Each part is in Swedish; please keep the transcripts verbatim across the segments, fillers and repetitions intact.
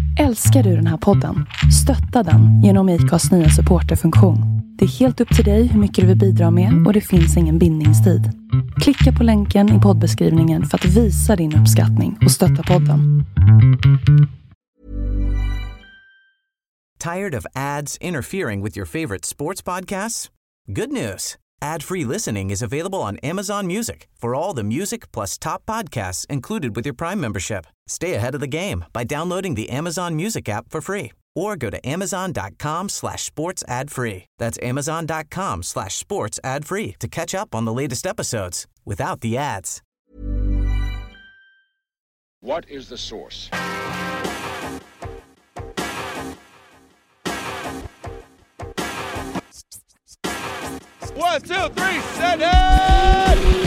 Älskar du den här podden? Stötta den genom I C A:s nya supporterfunktion. Det är helt upp till dig hur mycket du vill bidra med och det finns ingen bindningstid. Klicka på länken i poddbeskrivningen för att visa din uppskattning och stötta podden. Tired of ads interfering with your favorite sports podcasts? Good news. Ad-free listening is available on Amazon Music for all the music plus top podcasts included with your Prime membership. Stay ahead of the game by downloading the Amazon Music app for free or go to amazon.com slash sports ad free. That's amazon.com slash sports ad free to catch up on the latest episodes without the ads. What is the source? One, two, three, set it!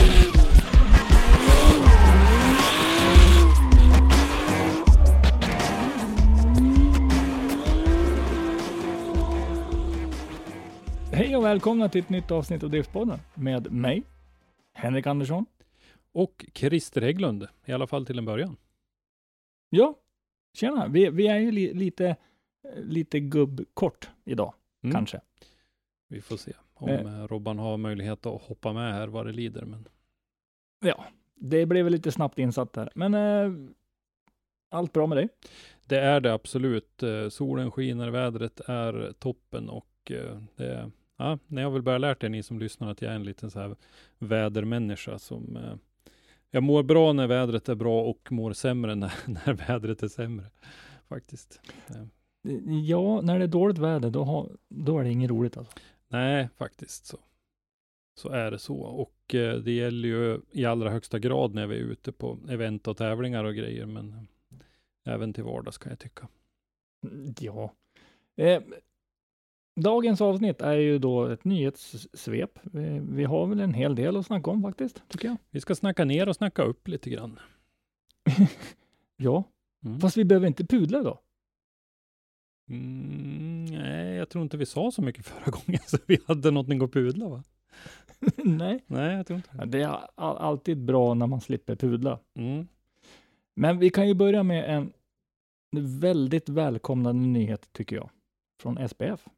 Hej och välkomna till ett nytt avsnitt av Driftpodden med mig, Henrik Andersson. Och Christer Hägglund, i alla fall till en början. Ja, tjena. Vi, vi är ju li, lite, lite gubbkort idag, Mm. kanske. Vi får se om Eh. Robban har möjlighet att hoppa med här vad det lider. Men... Ja, det blev lite snabbt insatt där. Men eh, allt bra med dig? Det är det absolut. Eh, Solen skiner, vädret är toppen och eh, det, ja, ni har väl börjat lärt er, ni som lyssnar, att jag är en liten så här vädermänniska som eh, jag mår bra när vädret är bra och mår sämre när, när vädret är sämre faktiskt. Eh. Ja, när det är dåligt väder då, har, då är det inget roligt alltså. Nej, faktiskt så. Så är det så. Och eh, det gäller ju i allra högsta grad när vi är ute på event och tävlingar och grejer. Men eh, även till vardags kan jag tycka. Ja. Eh, dagens avsnitt är ju då ett nyhetssvep. Vi, vi har väl en hel del att snacka om faktiskt, tycker jag. Vi ska snacka ner och snacka upp lite grann. Ja, Mm. fast vi behöver inte pudla då. Mm, nej, jag tror inte vi sa så mycket förra gången så vi hade någonting att pudla, va? Nej. Nej, jag tror inte. Ja, det är all, alltid bra när man slipper pudla. Mm. Men vi kan ju börja med en väldigt välkomnande nyhet, tycker jag, från S P F.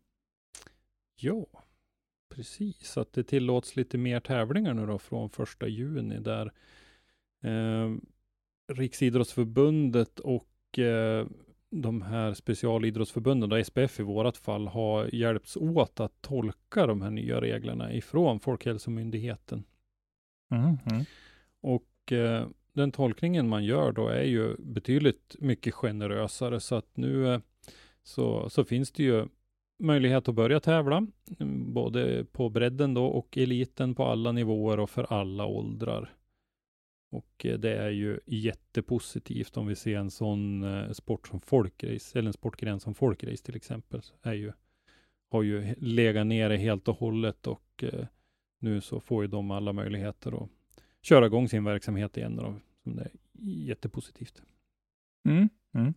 Ja, precis. Att det tillåts lite mer tävlingar nu då från första juni där eh, Riksidrottsförbundet och eh, de här specialidrottsförbunden, och S P F i vårat fall, har hjälpts åt att tolka de här nya reglerna ifrån Folkhälsomyndigheten. Mm, mm. Och eh, den tolkningen man gör då är ju betydligt mycket generösare, så att nu eh, så, så finns det ju möjlighet att börja tävla, både på bredden då och eliten på alla nivåer och för alla åldrar. Och eh, det är ju jättepositivt om vi ser en sån eh, sport som folkrace, eller en sportgren som folkrace till exempel, är ju, har ju legat nere helt och hållet och eh, nu så får ju de alla möjligheter att köra igång sin verksamhet igen då, som det är jättepositivt. Mm, mm.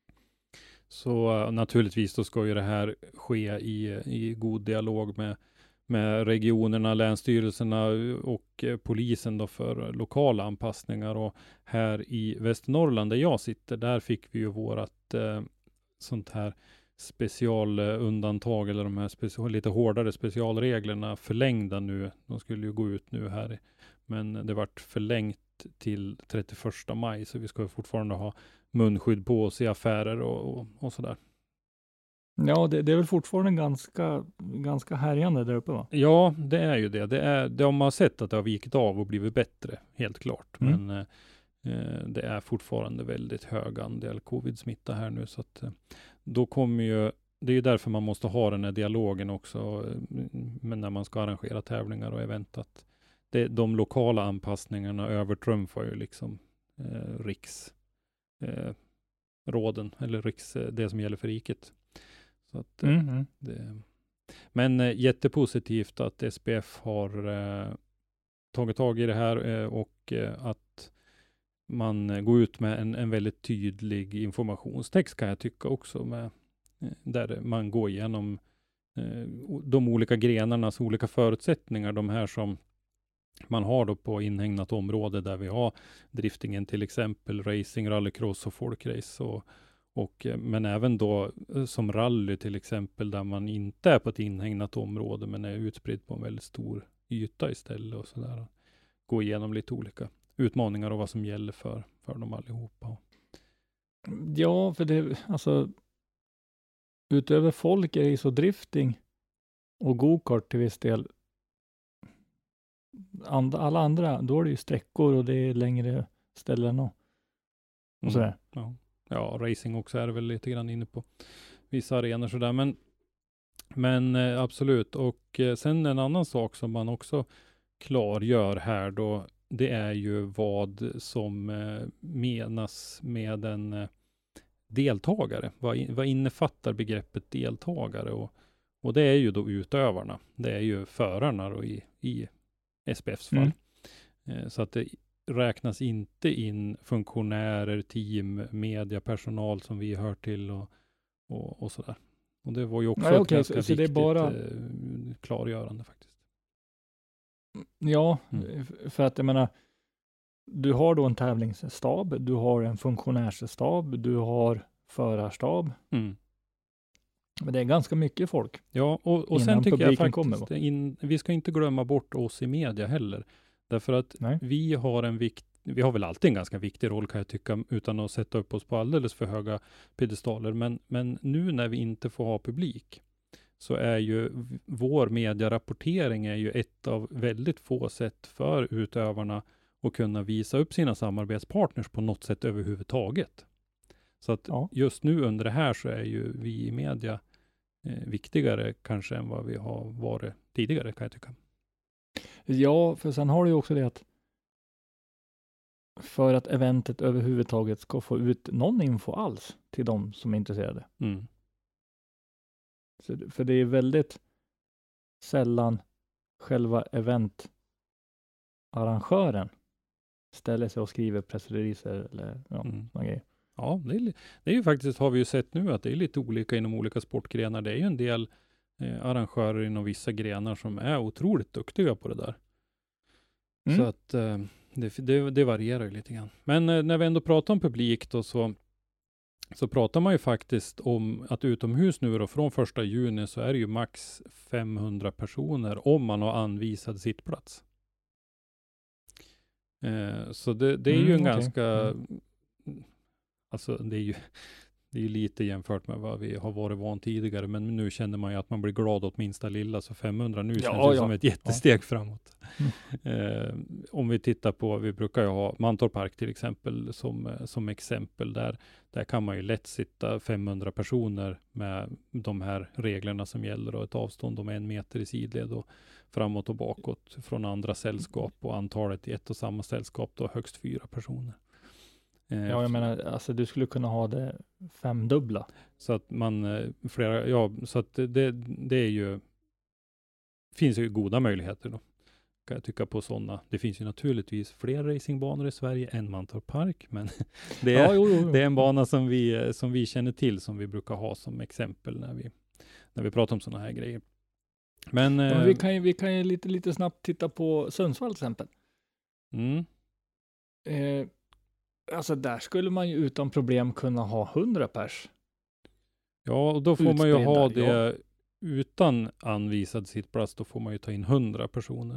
Så uh, naturligtvis då ska ju det här ske i, i god dialog med, med regionerna, länsstyrelserna och eh, polisen då för lokala anpassningar. Och här i Västernorrland där jag sitter, där fick vi ju vårat eh, sånt här specialundantag, eller de här special, lite hårdare specialreglerna förlängda nu. De skulle ju gå ut nu här, men det vart förlängt till trettioförsta maj, så vi ska fortfarande ha munskydd på oss i affärer och, och, och sådär. Ja, det, det är väl fortfarande ganska, ganska härjande där uppe, va? Ja, det är ju det. Det är, det har man sett att det har vikit av och blivit bättre, helt klart. Mm. Men eh, det är fortfarande väldigt hög andel covid-smitta här nu, så att eh, då kommer ju, det är ju därför man måste ha den här dialogen också, eh, men när man ska arrangera tävlingar och event, att det, de lokala anpassningarna övertrumfar ju liksom eh, riks eh, råden, eller riks, eh, det som gäller för riket. Så att, eh, Mm, mm. det, men eh, jättepositivt att S P F har eh, tagit tag i det här eh, och eh, att man eh, går ut med en, en väldigt tydlig informationstext, kan jag tycka också, med, eh, där man går igenom eh, de olika grenarnas olika förutsättningar, de här som man har då på inhägnat område där vi har driftingen, till exempel racing, rallycross och folkrace, och, Och, men även då som rally till exempel, där man inte är på ett inhägnat område men är utspridd på en väldigt stor yta istället och sådär. Gå igenom lite olika utmaningar och vad som gäller för, för dem allihopa. Ja, för det, alltså utöver folk är det så drifting och go-kart till viss del. And, alla andra, då är det ju sträckor och det är längre ställen och, och sådär. Mm, ja. ja, racing också är väl lite grann inne på vissa arenor sådär. Men, men eh, absolut. Och eh, sen en annan sak som man också klargör här då, det är ju vad som eh, menas med en eh, deltagare. Vad, in, vad innefattar begreppet deltagare? Och, och det är ju då utövarna. Det är ju förarna då i, i S P Fs fall. Mm. Eh, så att det räknas inte in funktionärer, team, media, personal som vi hör till och, och, och sådär. Och det var ju också Nej, ett okay, ganska så, så viktigt det är bara... eh, klargörande faktiskt. Ja, Mm. för att jag menar, du har då en tävlingsstab, du har en funktionärsstab, du har förarstab. Mm. Men det är ganska mycket folk. Ja, och, och sen tycker jag faktiskt, kommer, in, vi ska inte glömma bort oss i media heller. Därför att Nej. vi har en vikt, vi har väl alltid en ganska viktig roll kan jag tycka, utan att sätta upp oss på alldeles för höga pedestaler. Men, men nu när vi inte får ha publik, så är ju vår medierapportering är ju ett av väldigt få sätt för utövarna att kunna visa upp sina samarbetspartners på något sätt överhuvudtaget. Så att ja. just nu under det här så är ju vi i media eh, viktigare kanske än vad vi har varit tidigare kan jag tycka. Ja, för sen har du ju också det att för att eventet överhuvudtaget ska få ut någon info alls till de som är intresserade. Mm. Så, för det är väldigt sällan själva eventarrangören ställer sig och skriver pressreleaser eller ja, mm. några grejer. Ja, det är, det är ju faktiskt, har vi ju sett nu, att det är lite olika inom olika sportgrenar. Det är ju en del eh, arrangörer inom vissa grenar som är otroligt duktiga på det där. Mm. Så att eh, det, det, det varierar ju lite grann. Men eh, när vi ändå pratar om publik då, så, så pratar man ju faktiskt om att utomhus nu då, från första juni så är det ju max femhundra personer om man har anvisad sittplats. Eh, så det, det är ju mm, en okay. ganska... Mm. Alltså det är ju det är ju lite jämfört med vad vi har varit van tidigare, men nu känner man ju att man blir glad åt minsta lilla, så femhundra nu ja, känns det ja. som ett jättesteg ja. framåt. Mm. Eh, om vi tittar på, vi brukar ju ha Mantorp Park till exempel som, som exempel, där, där kan man ju lätt sitta femhundra personer med de här reglerna som gäller och ett avstånd om en meter i sidled och framåt och bakåt från andra sällskap, och antalet i ett och samma sällskap då högst fyra personer. Ja, jag menar, alltså du skulle kunna ha det femdubbla. Så att man, flera, ja, så att det, det är ju, finns ju goda möjligheter då, kan jag tycka på sådana. Det finns ju naturligtvis fler racingbanor i Sverige än Mantorp Park, men det är, ja, jo, jo, jo. det är en bana som vi, som vi känner till, som vi brukar ha som exempel när vi, när vi pratar om sådana här grejer. Men, ja, men vi kan ju, vi kan ju lite, lite snabbt titta på Sundsvall till exempel. Mm. Eh, Alltså där skulle man ju utan problem kunna ha hundra pers. Ja, och då får Utspridda, man ju ha det ja. utan anvisad sittplats. Då får man ju ta in hundra personer.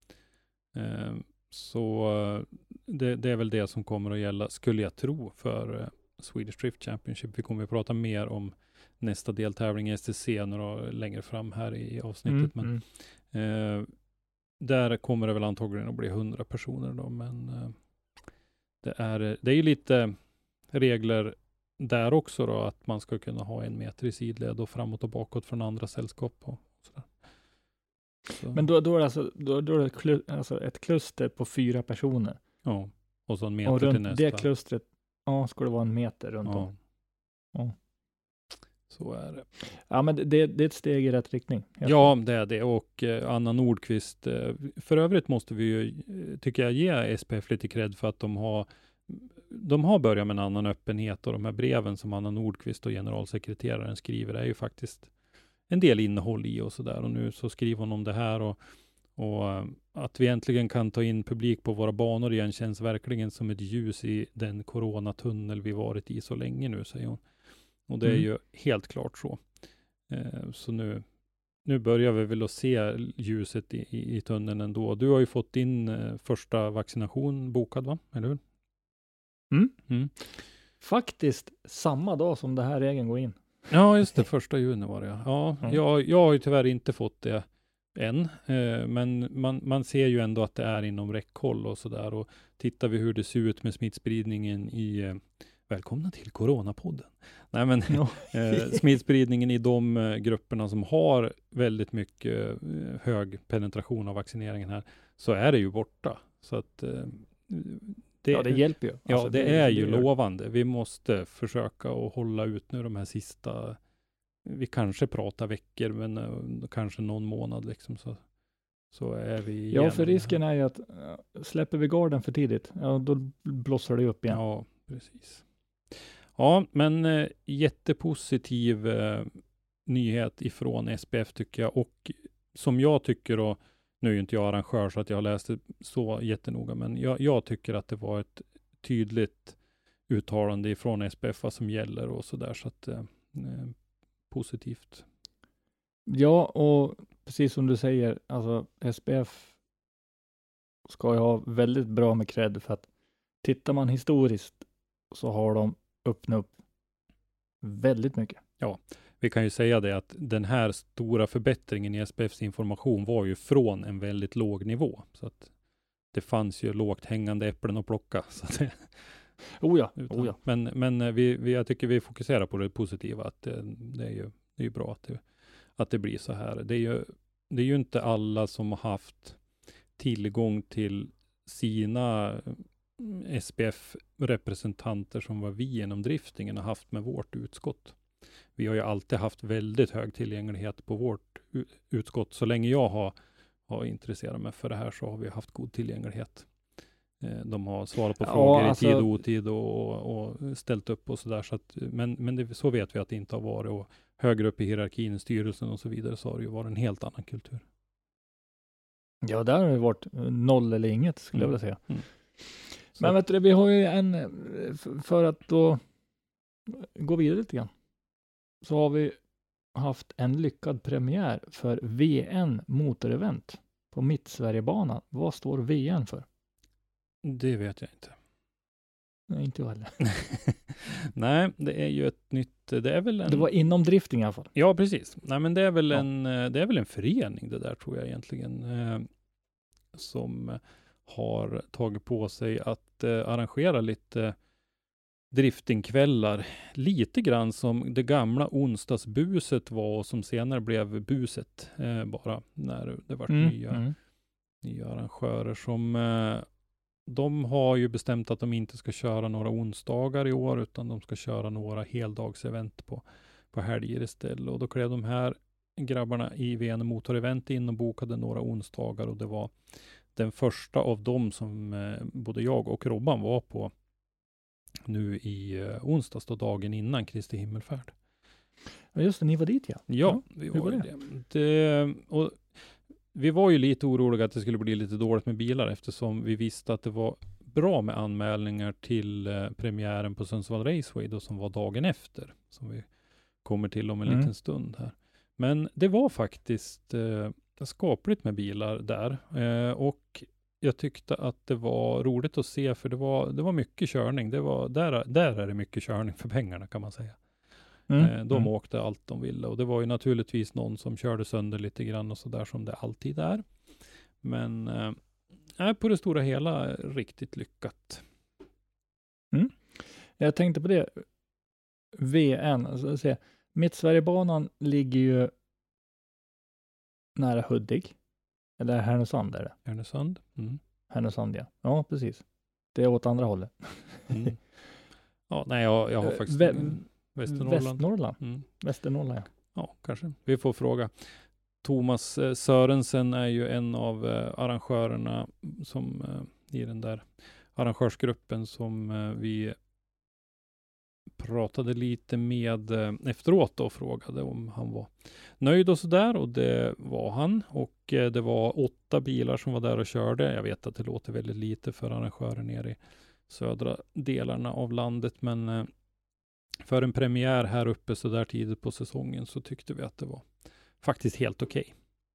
Eh, så det, det är väl det som kommer att gälla, skulle jag tro, för eh, Swedish Drift Championship. Vi kommer att prata mer om nästa deltävling i S T C några längre fram här i avsnittet. Mm, men mm. Eh, där kommer det väl antagligen att bli hundra personer då, men eh, Det är, det är ju lite regler där också då, att man ska kunna ha en meter i sidled och framåt och bakåt från andra sällskap. Och sådär. Så. Men då, då är det, alltså, då, då är det klu, alltså ett kluster på fyra personer. Ja, och så en meter och runt till nästa. Det klustret, ja, ska det vara en meter runt ja. om. Ja. Så är det. Ja, men det, det är ett steg i rätt riktning. Ja, det är det. Och eh, Anna Nordqvist, eh, för övrigt måste vi ju, tycker jag, ge S P F lite cred för att de har, de har börjat med en annan öppenhet, och de här breven som Anna Nordqvist och generalsekreteraren skriver är ju faktiskt en del innehåll i och sådär. Och nu så skriver hon om det här, och, och att vi äntligen kan ta in publik på våra banor igen känns verkligen som ett ljus i den coronatunnel vi varit i så länge nu, säger hon. Och det är Mm. ju helt klart så. Eh, så nu, nu börjar vi väl att se ljuset i, i, i tunneln ändå. Du har ju fått din eh, första vaccination bokad, va? Eller hur? Mm. Mm. Faktiskt samma dag som det här regeln går in. Ja, just det. Första juni var det. Ja, ja Mm. jag, jag har ju tyvärr inte fått det än. Eh, men man, man ser ju ändå att det är inom räckhåll och sådär. Och tittar vi hur det ser ut med smittspridningen i eh, välkomna till Coronapodden. Nej, men Ja. eh, smittspridningen i de eh, grupperna som har väldigt mycket eh, hög penetration av vaccineringen här, så är det ju borta. Så att eh, det, Ja, det hjälper ju. ja, Alltså, det, är ju det gör- lovande. Vi måste försöka att hålla ut nu de här sista, vi kanske pratar veckor, men eh, kanske någon månad liksom, så, så är vi Ja, igenom för det här. risken är ju att äh, släpper vi garden för tidigt, ja, då blossar det upp igen. Ja, precis. Ja, men eh, jättepositiv eh, nyhet ifrån S P F tycker jag, och som jag tycker då, nu är ju inte jag arrangör så att jag har läst det så jättenoga, men jag, jag tycker att det var ett tydligt uttalande ifrån S P F vad som gäller och så där, så att eh, eh, positivt. Ja, och precis som du säger, alltså S P F ska ju ha väldigt bra med cred, för att tittar man historiskt så har de öppnat upp väldigt mycket. Vi kan ju säga det att den här stora förbättringen i S P F:s information var ju från en väldigt låg nivå, så att det fanns ju lågt hängande äpplen att plocka. Så att det, Oh ja, utan, oh ja. Men, men vi, vi, jag tycker vi fokuserar på det positiva, att det, det är ju det är ju bra att det, att det blir så här. Det är ju, det är ju inte alla som har haft tillgång till sina S P F-representanter som var vi genom driftingen har haft med vårt utskott. Vi har ju alltid haft väldigt hög tillgänglighet på vårt u- utskott. Så länge jag har, har intresserat mig för det här så har vi haft god tillgänglighet. Eh, de har svarat på Ja, frågor alltså- i tid och otid och, och ställt upp och sådär. Så att, men men det, så vet vi att det inte har varit. Och högre upp i hierarkin, i styrelsen och så vidare, så har det ju varit en helt annan kultur. Ja, där har det varit noll eller inget, skulle Mm. jag vilja säga. Mm. Så Men vet du, vi har ju en, eh, f- för att då gå vidare lite grann, så har vi haft en lyckad premiär för V N motorevent på Mittsverigebanan. Vad står V N för? det vet jag inte. Nej, inte jag heller. Nej, det är ju ett nytt, det är väl en... Det var inom drifting i alla fall. Ja, precis. Nej, men det är väl Ja. en, eh, det är väl en förening det där, tror jag egentligen, eh, som eh, har tagit på sig att eh, arrangera lite driftingkvällar. Lite grann som det gamla onsdagsbuset var och som senare blev buset, eh, bara när det var nya, mm. nya arrangörer som eh, de har ju bestämt att de inte ska köra några onsdagar i år, utan de ska köra några heldagsevent på, på helger istället. Och då klev de här grabbarna i V N Motorevent in och bokade några onsdagar, och det var den första av dem som eh, både jag och Robban var på nu i eh, onsdags, då dagen innan Kristi himmelfärd. Ja, just det, ni var dit ja. Ja, vi hur var var ju det? det. det och vi var ju lite oroliga att det skulle bli lite dåligt med bilar, eftersom vi visste att det var bra med anmälningar till eh, premiären på Sundsvall Raceway då, som var dagen efter, som vi kommer till om en Mm. liten stund här. Men det var faktiskt eh, skapligt med bilar där, eh, och jag tyckte att det var roligt att se, för det var, det var mycket körning. Det var, där, där är det mycket körning för pengarna, kan man säga. Mm. Eh, de mm. åkte allt de ville, och det var ju naturligtvis någon som körde sönder lite grann och så där, som det alltid är. Men eh, på det stora hela riktigt lyckat. Jag tänkte på det. V N, alltså, se, Mittsverigebanan ligger ju nära Hudik. Eller Härnösand är det. Härnösand. Mm. Härnösand, ja. Ja, precis. Det är åt andra hållet. Mm. Ja, nej, jag, jag har Eh, faktiskt Vä- ingen- Västernorrland. Västernorrland. Mm. Västernorrland, ja. Ja, kanske. Vi får fråga. Thomas eh, Sörensen är ju en av eh, arrangörerna som eh, i den där arrangörsgruppen som eh, vi pratade lite med eh, efteråt och frågade om han var nöjd och sådär, och det var han, och eh, det var åtta bilar som var där och körde. Jag vet att det låter väldigt lite för arrangörer nere i södra delarna av landet, men eh, för en premiär här uppe så där tidigt på säsongen så tyckte vi att det var faktiskt helt okej.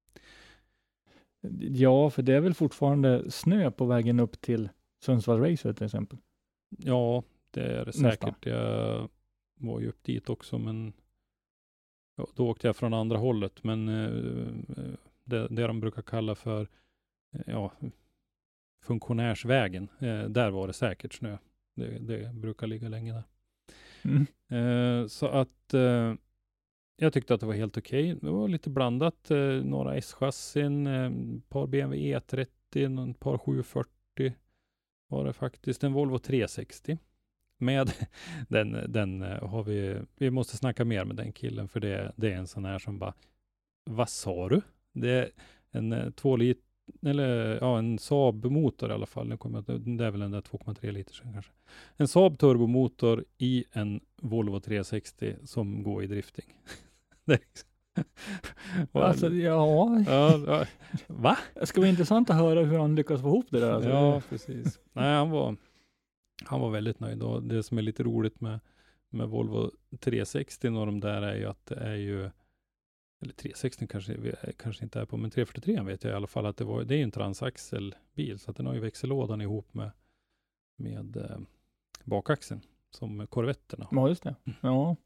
Ja, för det är väl fortfarande snö på vägen upp till Sundsvall Raceway till exempel. Ja, det är det Nästan. säkert. Jag var ju upp dit också, men ja, då åkte jag från andra hållet. Men eh, det, det de brukar kalla för eh, ja, funktionärsvägen, eh, där var det säkert snö. Det, det brukar ligga länge där. Mm. Eh, så att eh, jag tyckte att det var helt okej. Okay. Det var lite blandat. Eh, några S-chassin, eh, ett par B M W E trettio, ett par sju fyrtio var det faktiskt. En Volvo tre sextio. Med den, den har vi, vi måste snacka mer med den killen, för det, det är en sån här som bara, vad sa du? Det är en två liter, eller ja, en Saab-motor i alla fall. Det, kommer, det är väl den där två komma tre liter sen kanske. En Saab-turbomotor i en Volvo tre sextio som går i drifting. Det är liksom. Alltså, ja. ja, ja. Va? Det ska vara intressant att höra hur han lyckas få ihop det där. Alltså. Ja, precis. Nej, han var, han var väldigt nöjd. Och det som är lite roligt med, med Volvo tre sextio och de där är ju att det är ju, eller tre sextio kanske, kanske inte är på, men tre fyrtiotre vet jag i alla fall att det var, det är ju en transaxelbil, så att den har ju växellådan ihop med, med eh, bakaxeln som Corvetterna. Ja, just det. Ja.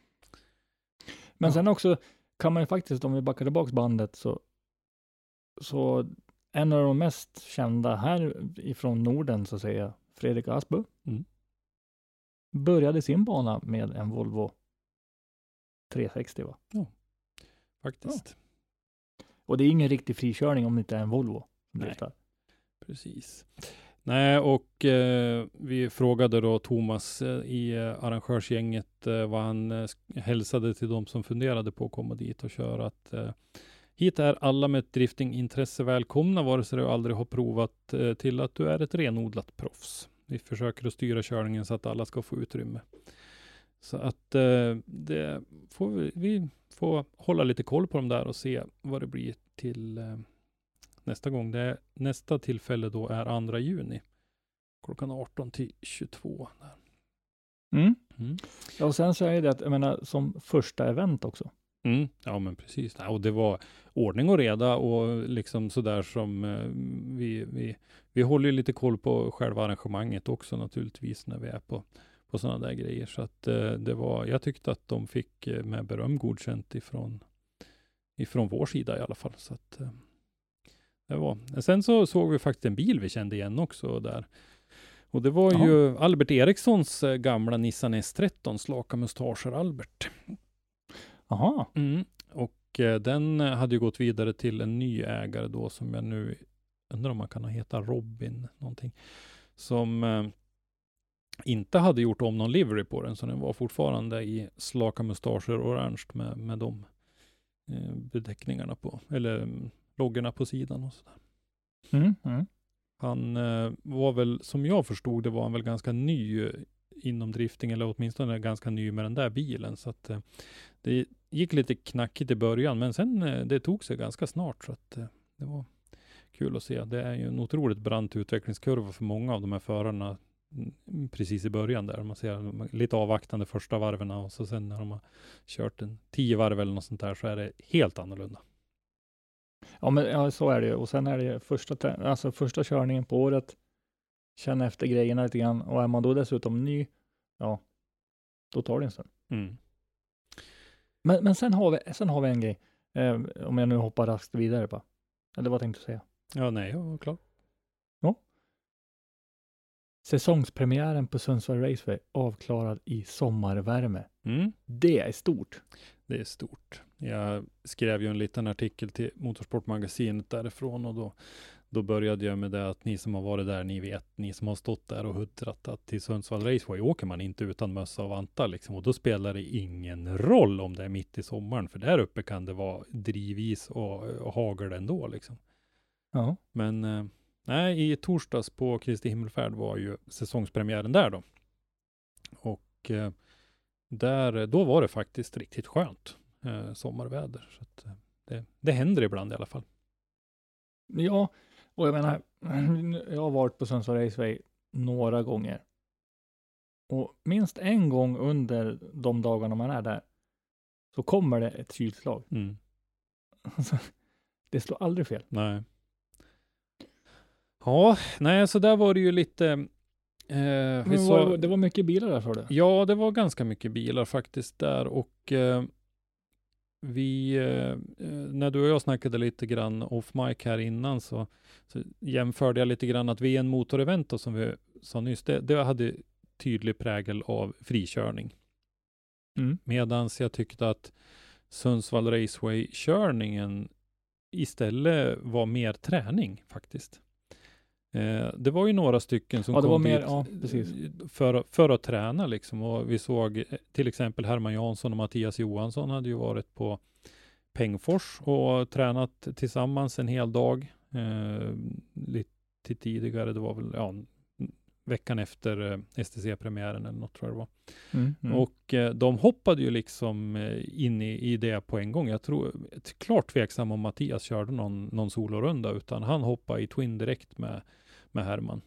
Men ja. Sen också kan man ju faktiskt, om vi backar tillbaka bandet, så, så en av de mest kända här ifrån Norden, så att säga, Fredrik Asbø, mm. började sin bana med en Volvo tre sextio, va? Ja, faktiskt. Ja. Och det är ingen riktig frikörning om det inte är en Volvo. Nej, precis. Nej, och eh, vi frågade då Thomas eh, i eh, arrangörsgänget eh, vad han eh, hälsade till de som funderade på att komma dit och köra. Att, eh, hit är alla med ett driftingintresse välkomna, vare sig du aldrig har provat eh, till att du är ett renodlat proffs. Vi försöker att styra körningen så att alla ska få utrymme. Så att eh, det får vi, vi får hålla lite koll på dem där och se vad det blir till eh, nästa gång. Det är, nästa tillfälle då är andra juni. Klockan arton till tjugotvå. Där. Mm. Mm. Ja, och sen så är det att, jag menar, som första event också. Mm. Ja, men precis. Ja, och det var ordning och reda och liksom sådär som eh, vi, vi, vi håller ju lite koll på själva arrangemanget också naturligtvis när vi är på, på sådana där grejer. Så att eh, det var, jag tyckte att de fick eh, med beröm godkänt ifrån, ifrån vår sida i alla fall. Så att eh, det var. Sen så såg vi faktiskt en bil vi kände igen också där. Och det var Aha. ju Albert Erikssons gamla Nissan S tretton, slaka mustascher Albert. Jaha. Mm. Och eh, den hade ju gått vidare till en ny ägare då som jag nu undrar om man kan heta Robin någonting. Som eh, inte hade gjort om någon livery på den, så den var fortfarande i slaka mustascher orange med, med de eh, beteckningarna på, eller loggorna på sidan och sådär. Mm, mm. Han eh, var väl, som jag förstod det, var han väl ganska ny eh, inom drifting, eller åtminstone ganska ny med den där bilen. Så att eh, det gick lite knackigt i början, men sen eh, det tog sig ganska snart, så att eh, det var kul att se. Det är ju en otroligt brant utvecklingskurva för många av de här förarna mm, precis i början där. Man ser lite avvaktande första varven och så sen när de har kört en tio varv eller något sånt där så är det helt annorlunda. Ja, men ja, så är det ju. Och sen är det första, alltså första körningen på året. Känna efter grejerna lite grann. Och är man då dessutom ny, ja, då tar det en stund. Mm. Men, men sen, har vi, sen har vi en grej. Eh, om jag nu hoppar raskt vidare på. Eller vad tänkte du säga? Ja, nej, jag var klar. Ja. Säsongspremiären på Sundsvall Raceway avklarad i sommarvärme. Mm. Det är stort. Det är stort. Jag skrev ju en liten artikel till Motorsportmagasinet därifrån och då, då började jag med det att ni som har varit där, ni vet, ni som har stått där och huttrat att till Sundsvall Raceway åker man inte utan mössa och vantar liksom, och då spelar det ingen roll om det är mitt i sommaren, för där uppe kan det vara drivis och, och hagel ändå liksom. Ja. Men eh, nej, i torsdags på Kristi himmelfärd var ju säsongspremiären där då. Och eh, där, då var det faktiskt riktigt skönt eh, sommarväder. Så att, eh, det, det händer ibland i alla fall. Ja, och jag menar, jag har varit på Sundsvall Raceway några gånger. Och minst en gång under de dagarna man är där så kommer det ett kylslag. Mm. Alltså, det slår aldrig fel. Nej. Ja, nej, så där var det ju lite... Eh, vi Men sa, var, det var mycket bilar där, sa du? ja, det var ganska mycket bilar faktiskt där. Och eh, vi, eh, när du och jag snackade lite grann off mic här innan så, så jämförde jag lite grann att V N Motorevent då, som vi sa nyss, det, det hade tydlig prägel av frikörning. Mm. Medans jag tyckte att Sundsvall Raceway-körningen istället var mer träning faktiskt. Eh, det var ju några stycken som Ja, det kom var mer, dit ja, precis. för, för att träna liksom. Och vi såg till exempel Herman Jansson och Mattias Johansson hade ju varit på Pengfors och tränat tillsammans en hel dag. Eh, lite tidigare, det var väl ja, veckan efter eh, S T C-premiären eller något tror jag det var. Mm, mm. Och eh, de hoppade ju liksom eh, in i, i det på en gång. Jag tror, klart tveksam om Mattias körde någon, någon solorunda, utan han hoppade i Twin direkt med, med Herman.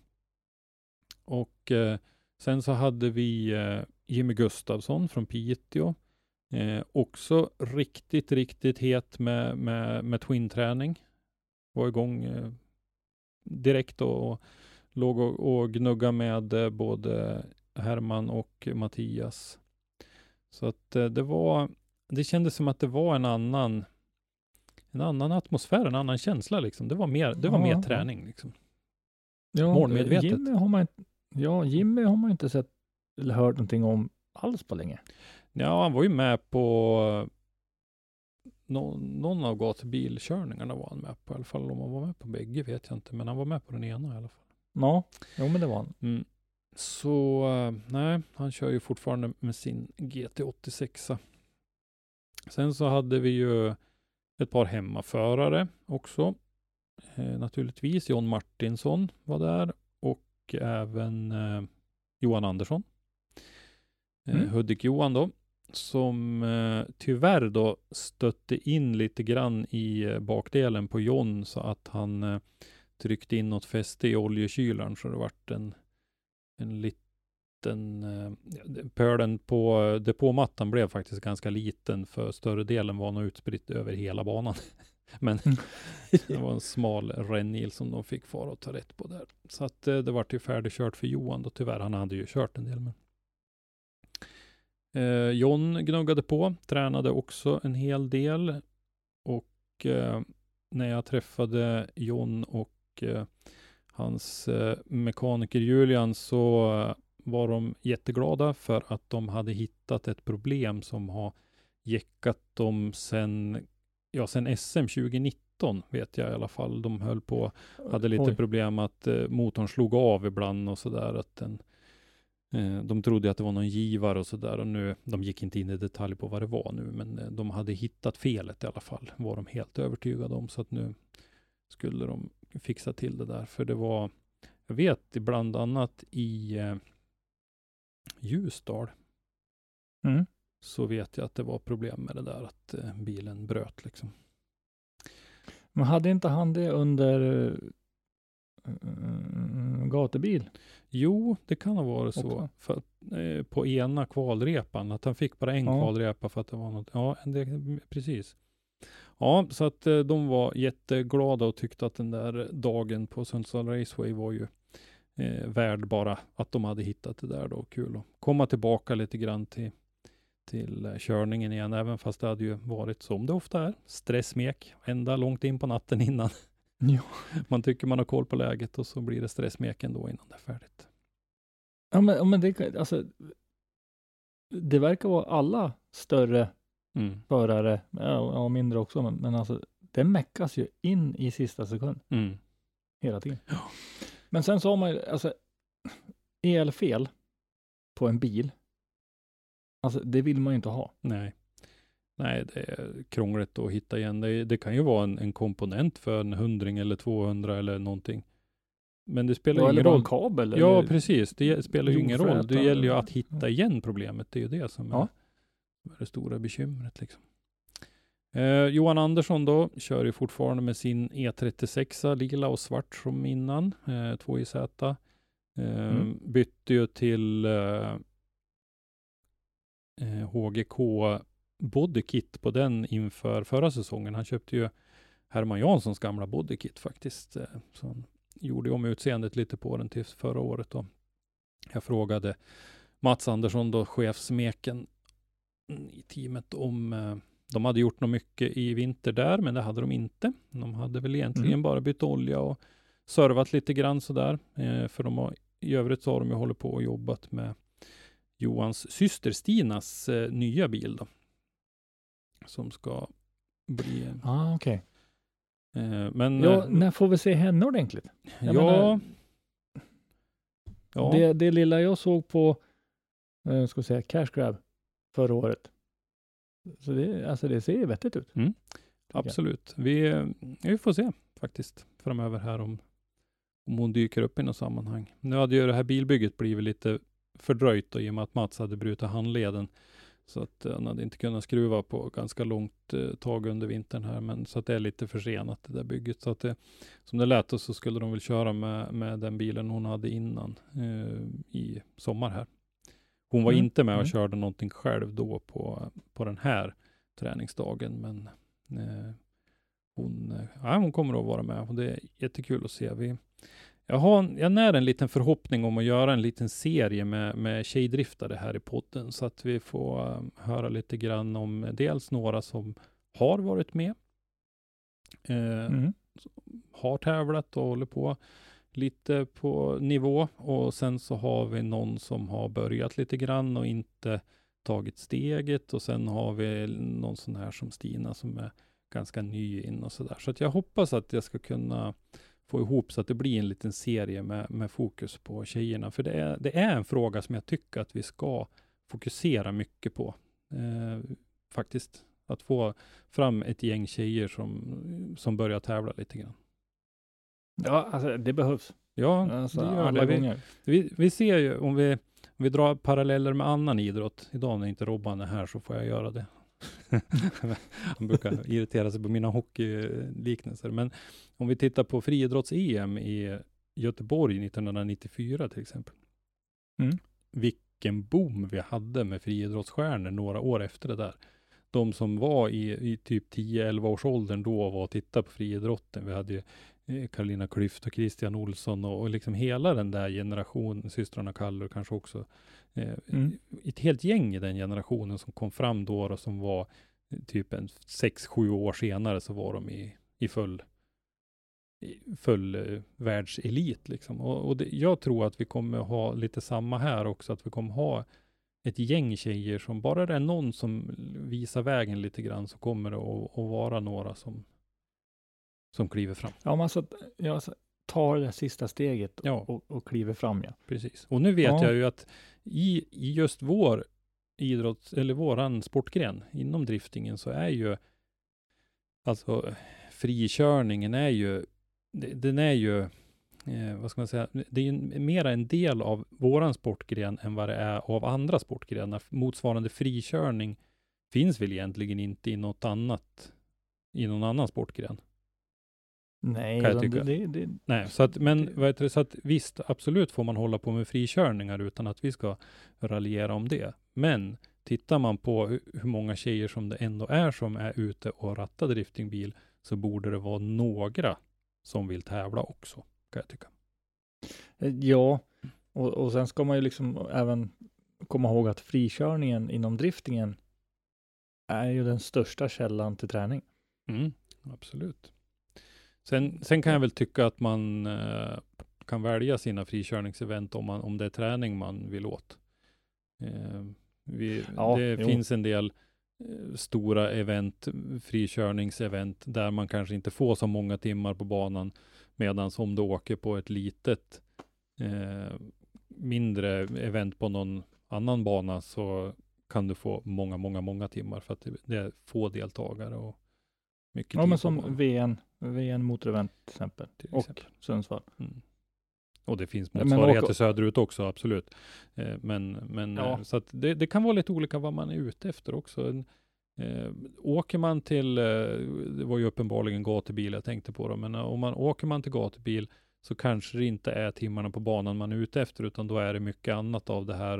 Och eh, sen så hade vi eh, Jimmy Gustafsson från Piteå. Eh, också riktigt, riktigt het med, med, med Twin-träning. Var igång eh, direkt och, och låg och, och gnugga med eh, både Herman och Mattias. Så att eh, det var, det kändes som att det var en annan en annan atmosfär, en annan känsla liksom. Det var mer, det var Ja, mer ja. träning liksom. Ja, målmedvetet. Jimmy har man, ja, Jimmy har man inte sett eller hört någonting om alls på länge. Ja, han var ju med på no, någon av gatubilkörningarna var han med på. I alla fall om han var med på bägge vet jag inte, men han var med på den ena i alla fall. Ja, jo men det var han. Mm. Så uh, nej, han kör ju fortfarande med sin G T åttiosex. Sen så hade vi ju ett par hemmaförare också. Eh, naturligtvis John Martinsson var där och även eh, Johan Andersson. Eh, Mm. Hudik-Johan då. Som eh, tyvärr då stötte in lite grann i eh, bakdelen på John så att han eh, tryckte in något fäste i oljekylaren så det vart en, en liten eh, pölen på eh, depåmattan blev faktiskt ganska liten för större delen var nog utspritt över hela banan. Men det var en smal rännil som de fick fara och ta rätt på där. Så att eh, det var till färdigkört för Johan då tyvärr. Han hade ju kört en del men Eh, John gnuggade på, tränade också en hel del och eh, när jag träffade John och eh, hans eh, mekaniker Julian så eh, var de jätteglada för att de hade hittat ett problem som har jäckat dem sen, ja, sen S M tjugonitton vet jag i alla fall. De höll på, hade lite Oj. problem att eh, motorn slog av ibland och sådär att den de trodde att det var någon givare och sådär och nu, de gick inte in i detalj på vad det var nu, men de hade hittat felet i alla fall, var de helt övertygade om, så att nu skulle de fixa till det där, för det var, jag vet bland annat i eh, Ljusdal Mm. så vet jag att det var problem med det där, att eh, bilen bröt liksom. Men hade inte han det under uh, gatubil? Jo, det kan ha varit så. Också. För att, eh, på ena kvalrepan. Att han fick bara en Ja. kvalrepa för att det var något. Ja, det, precis. Ja, så att eh, de var jätteglada och tyckte att den där dagen på Sundsvall Raceway var ju eh, värd bara att de hade hittat det där då. Kul att komma tillbaka lite grann till, till eh, körningen igen. Även fast det hade ju varit som det ofta är. Stressmek. Ända långt in på natten innan. Ja. Man tycker man har koll på läget och så blir det stressmeken då innan det är färdigt. Ja, men, ja, men det, alltså, det verkar vara alla större Mm. förare, ja, ja mindre också, men, men alltså det meckas ju in i sista sekund Mm. hela tiden. Men sen så har man ju, alltså elfel på en bil, alltså det vill man ju inte ha. Nej. Nej, det är krångligt att hitta igen. Det, det kan ju vara en, en komponent för en hundring eller tvåhundra eller någonting. Men det spelar Ja, ju eller ingen bara roll. en kabel. Ja, eller precis. Det spelar ju ingen roll. Det jordfläta. gäller ju att hitta igen problemet. Det är ju det som Ja. är, som är det stora bekymret liksom. Eh, Johan Andersson då kör ju fortfarande med sin E trettiosex, lila och svart som innan. Eh, två i Z. Eh, Mm. Bytte ju till eh, eh, H G K bodykit på den inför förra säsongen. Han köpte ju Herman Janssons gamla bodykit faktiskt. Eh, så han gjorde om utseendet lite på den till förra året då. Jag frågade Mats Andersson då, chefsmeken i teamet, om eh, de hade gjort något mycket i vinter där, men det hade de inte. De hade väl egentligen mm. bara bytt olja och servat lite grann sådär. Eh, för de har, i övrigt så har de ju hållit på och jobbat med Johans syster Stinas eh, nya bil då. Som ska bli... Ah, okej. Okay. Eh, men... Ja, eh, när får vi se henne ordentligt? Jag ja... menar, ja. Det, det lilla jag såg på eh, ska säga Cash Grab förra året. Så det, alltså det ser vettigt ut. Mm. Absolut. Vi, vi får se faktiskt framöver här om, om hon dyker upp i något sammanhang. Nu hade ju det här bilbygget blivit lite fördröjt och i och med att Mats hade brutit handleden. Så att han hade inte kunnat skruva på ganska långt eh, tag under vintern här. Men så att det är lite försenat det där bygget. Så att det, som det lät så skulle de väl köra med, med den bilen hon hade innan eh, i sommar här. Hon var mm. inte med och mm. körde någonting själv då på, på den här träningsdagen. Men eh, hon, eh, ja, hon kommer att vara med och det är jättekul att se. Vi, jag har jag när en liten förhoppning om att göra en liten serie med, med tjejdriftare här i podden. Så att vi får uh, höra lite grann om dels några som har varit med. Eh, mm. Har tävlat och håller på lite på nivå. Och sen så har vi någon som har börjat lite grann och inte tagit steget. Och sen har vi någon sån här som Stina som är ganska ny in och sådär. Så att jag hoppas att jag ska kunna få ihop så att det blir en liten serie med, med fokus på tjejerna. För det är, det är en fråga som jag tycker att vi ska fokusera mycket på. Eh, faktiskt. Att få fram ett gäng tjejer som, som börjar tävla lite grann. Ja, alltså det behövs. Ja, alltså, det gör alla det. gånger. Vi, vi, vi ser ju, om vi, om vi drar paralleller med annan idrott. Idag när inte Robban är här så får jag göra det. Han brukar irritera sig på mina hockeyliknelser. Men om vi tittar på friidrotts-E M i Göteborg nittonhundranittiofyra till exempel. Mm. Vilken boom vi hade med friidrottsstjärnor några år efter det där. De som var i, i typ tio elva års åldern då var och tittade på friidrotten. Vi hade ju eh, Karolina Klüft och Christian Olsson och, och liksom hela den där generationen, systrarna Kaller kanske också. Eh, mm. Ett helt gäng i den generationen som kom fram då och som var typ en sex sju år senare så var de i, i full, i full eh, världselit liksom. Och, och det, jag tror att vi kommer ha lite samma här också, att vi kommer ha ett gäng tjejer som bara det är någon som visar vägen lite grann så kommer det att, att vara några som, som kliver fram. Ja, man så, ja, så tar det sista steget ja. och, och kliver fram. Ja. Precis. Och nu vet ja. jag ju att i, i just vår idrott eller våran sportgren inom driftingen så är ju alltså frikörningen är ju den är ju Eh, vad ska man säga, det är ju mera en del av våran sportgren än vad det är av andra sportgrenar. Motsvarande frikörning finns väl egentligen inte i något annat, i någon annan sportgren. Nej, det, det, det, Nej så att, men det, vad heter det, så att visst, absolut får man hålla på med frikörningar utan att vi ska raljera om det. Men tittar man på hur, hur många tjejer som det ändå är som är ute och rattar driftingbil så borde det vara några som vill tävla också. Kan jag tycka. Ja, och, och sen ska man ju liksom även komma ihåg att frikörningen inom driftingen är ju den största källan till träning. Mm, absolut. Sen, sen kan jag väl tycka att man eh, kan välja sina frikörningsevent om, man, om det är träning man vill åt. Eh, vi, ja, det jo. finns en del eh, stora event, frikörningsevent där man kanske inte får så många timmar på banan. Medan om du åker på ett litet eh, mindre event på någon annan bana så kan du få många, många, många timmar för att det, det är få deltagare och mycket ja, tid. Men som V N, V N motorevent till exempel. Till och exempel. Sundsvall. Mm. Och det finns motsvarigheter åka... söderut också, absolut. Eh, men men ja. eh, så att det, det kan vara lite olika vad man är ute efter också. En, Eh, åker man till, eh, det var ju uppenbarligen gatubil jag tänkte på då, men eh, om man åker man till gatubil så kanske det inte är timmarna på banan man är ute efter utan då är det mycket annat av det här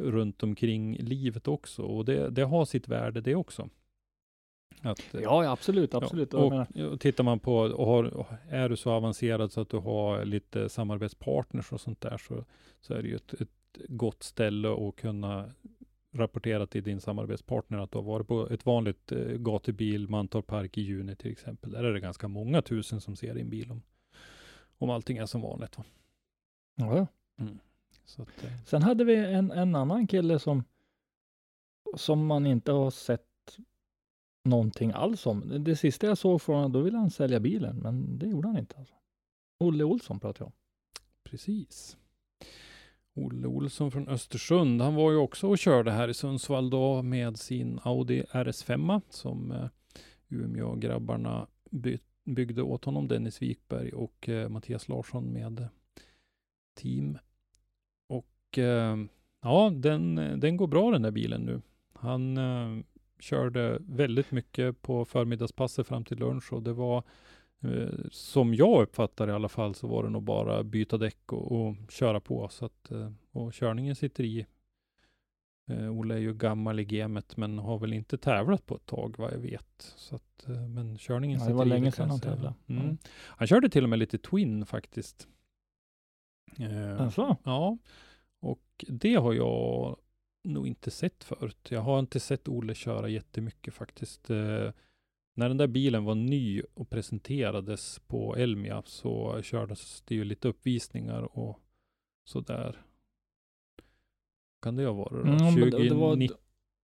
runt omkring livet också. Och det, det har sitt värde det också. Att, eh, Ja, ja, absolut, absolut. Ja, Jag och, menar, och tittar man på, och har, är du så avancerad så att du har lite samarbetspartners och sånt där, så, så är det ju ett, ett gott ställe att kunna rapportera till din samarbetspartner att du har varit på ett vanligt eh, gatubil, Mantorp Park i juni till exempel. Där är det ganska många tusen som ser din bil om, om allting är som vanligt. Va? ja, ja. Mm. Så att, eh, Sen hade vi en, en annan kille som, som man inte har sett någonting alls om. Det sista jag såg från honom, då ville han sälja bilen, men det gjorde han inte. Alltså. Olle Olsson pratar jag om. Precis. Olle Olsson från Östersund, han var ju också och körde här i Sundsvall då med sin Audi R S fem som eh, Umeå-grabbarna by- byggde åt honom, Dennis Wikberg och eh, Mattias Larsson med team. Och eh, ja, den, den går bra den där bilen nu. Han eh, körde väldigt mycket på förmiddagspasset fram till lunch och det var eh, som jag uppfattar i alla fall så var det nog bara byta däck och, och köra på. Så att, eh, och körningen sitter i. Eh, Olle är ju gammal i gamet men har väl inte tävlat på ett tag vad jag vet. Så att, eh, men körningen Ja, sitter det var i. länge kan sedan jag han säga. tävlade. Mm. Ja. Han körde till och med lite Twin faktiskt. Eh, Alltså? Ja, och det har jag nog inte sett förut. Jag har inte sett Olle köra jättemycket faktiskt. Eh, när den där bilen var ny och presenterades på Elmia så kördes det ju lite uppvisningar och sådär. Kan det ha varit då? Mm, men det- det var- tjugonitton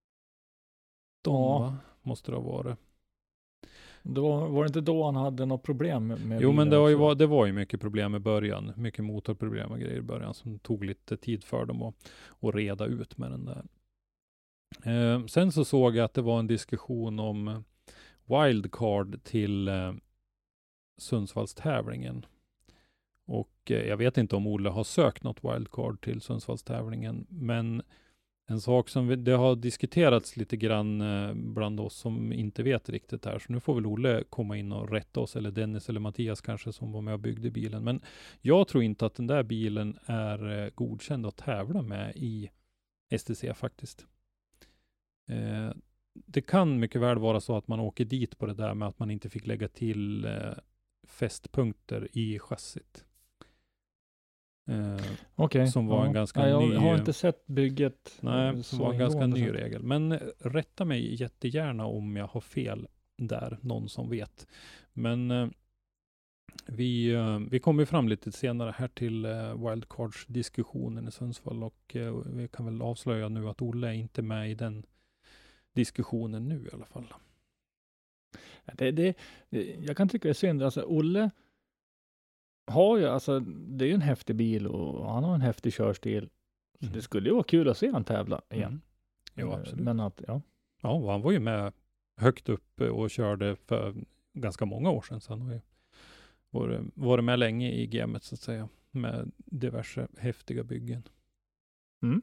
Ja. va? Måste det ha varit. Det var, var det inte då han hade något problem med, med Jo, men bilen det var, ju, också? var- det var ju mycket problem i början. Mycket motorproblem och grejer i början som tog lite tid för dem att, att reda ut med den där. Eh, sen så såg jag att det var en diskussion om eh, wildcard till eh, Sundsvallstävlingen. Och eh, jag vet inte om Olle har sökt något wildcard till Sundsvallstävlingen, men en sak som vi, det har diskuterats lite grann eh, bland oss som inte vet riktigt här, så nu får väl Olle komma in och rätta oss, eller Dennis eller Mattias kanske som var med och byggde bilen. Men jag tror inte att den där bilen är eh, godkänd att tävla med i S T C faktiskt. Eh, det kan mycket väl vara så att man åker dit på det där med att man inte fick lägga till eh, fästpunkter i chassit. Eh, Okej. som var en ganska Nej, jag ny- har inte sett bygget. Nej, eh, som så var en ganska ingående ny så. regel. Men eh, rätta mig jättegärna om jag har fel där, någon som vet. Men eh, vi, eh, vi kommer fram lite senare här till eh, wildcards-diskussionen i Sundsvall och eh, vi kan väl avslöja nu att Olle är inte med i den diskussionen nu i alla fall. Det, det, det, jag kan tycka det är synd. Alltså, Olle har ju, alltså, det är ju en häftig bil och han har en häftig körstil. Så Mm. det skulle ju vara kul att se han tävla igen. Mm. Jo, Eh, absolut. Men att, ja. Ja, och han var ju med högt upp och körde för ganska många år sedan. Så han har ju varit, varit med länge i gamet så att säga. Med diverse häftiga byggen. Mm.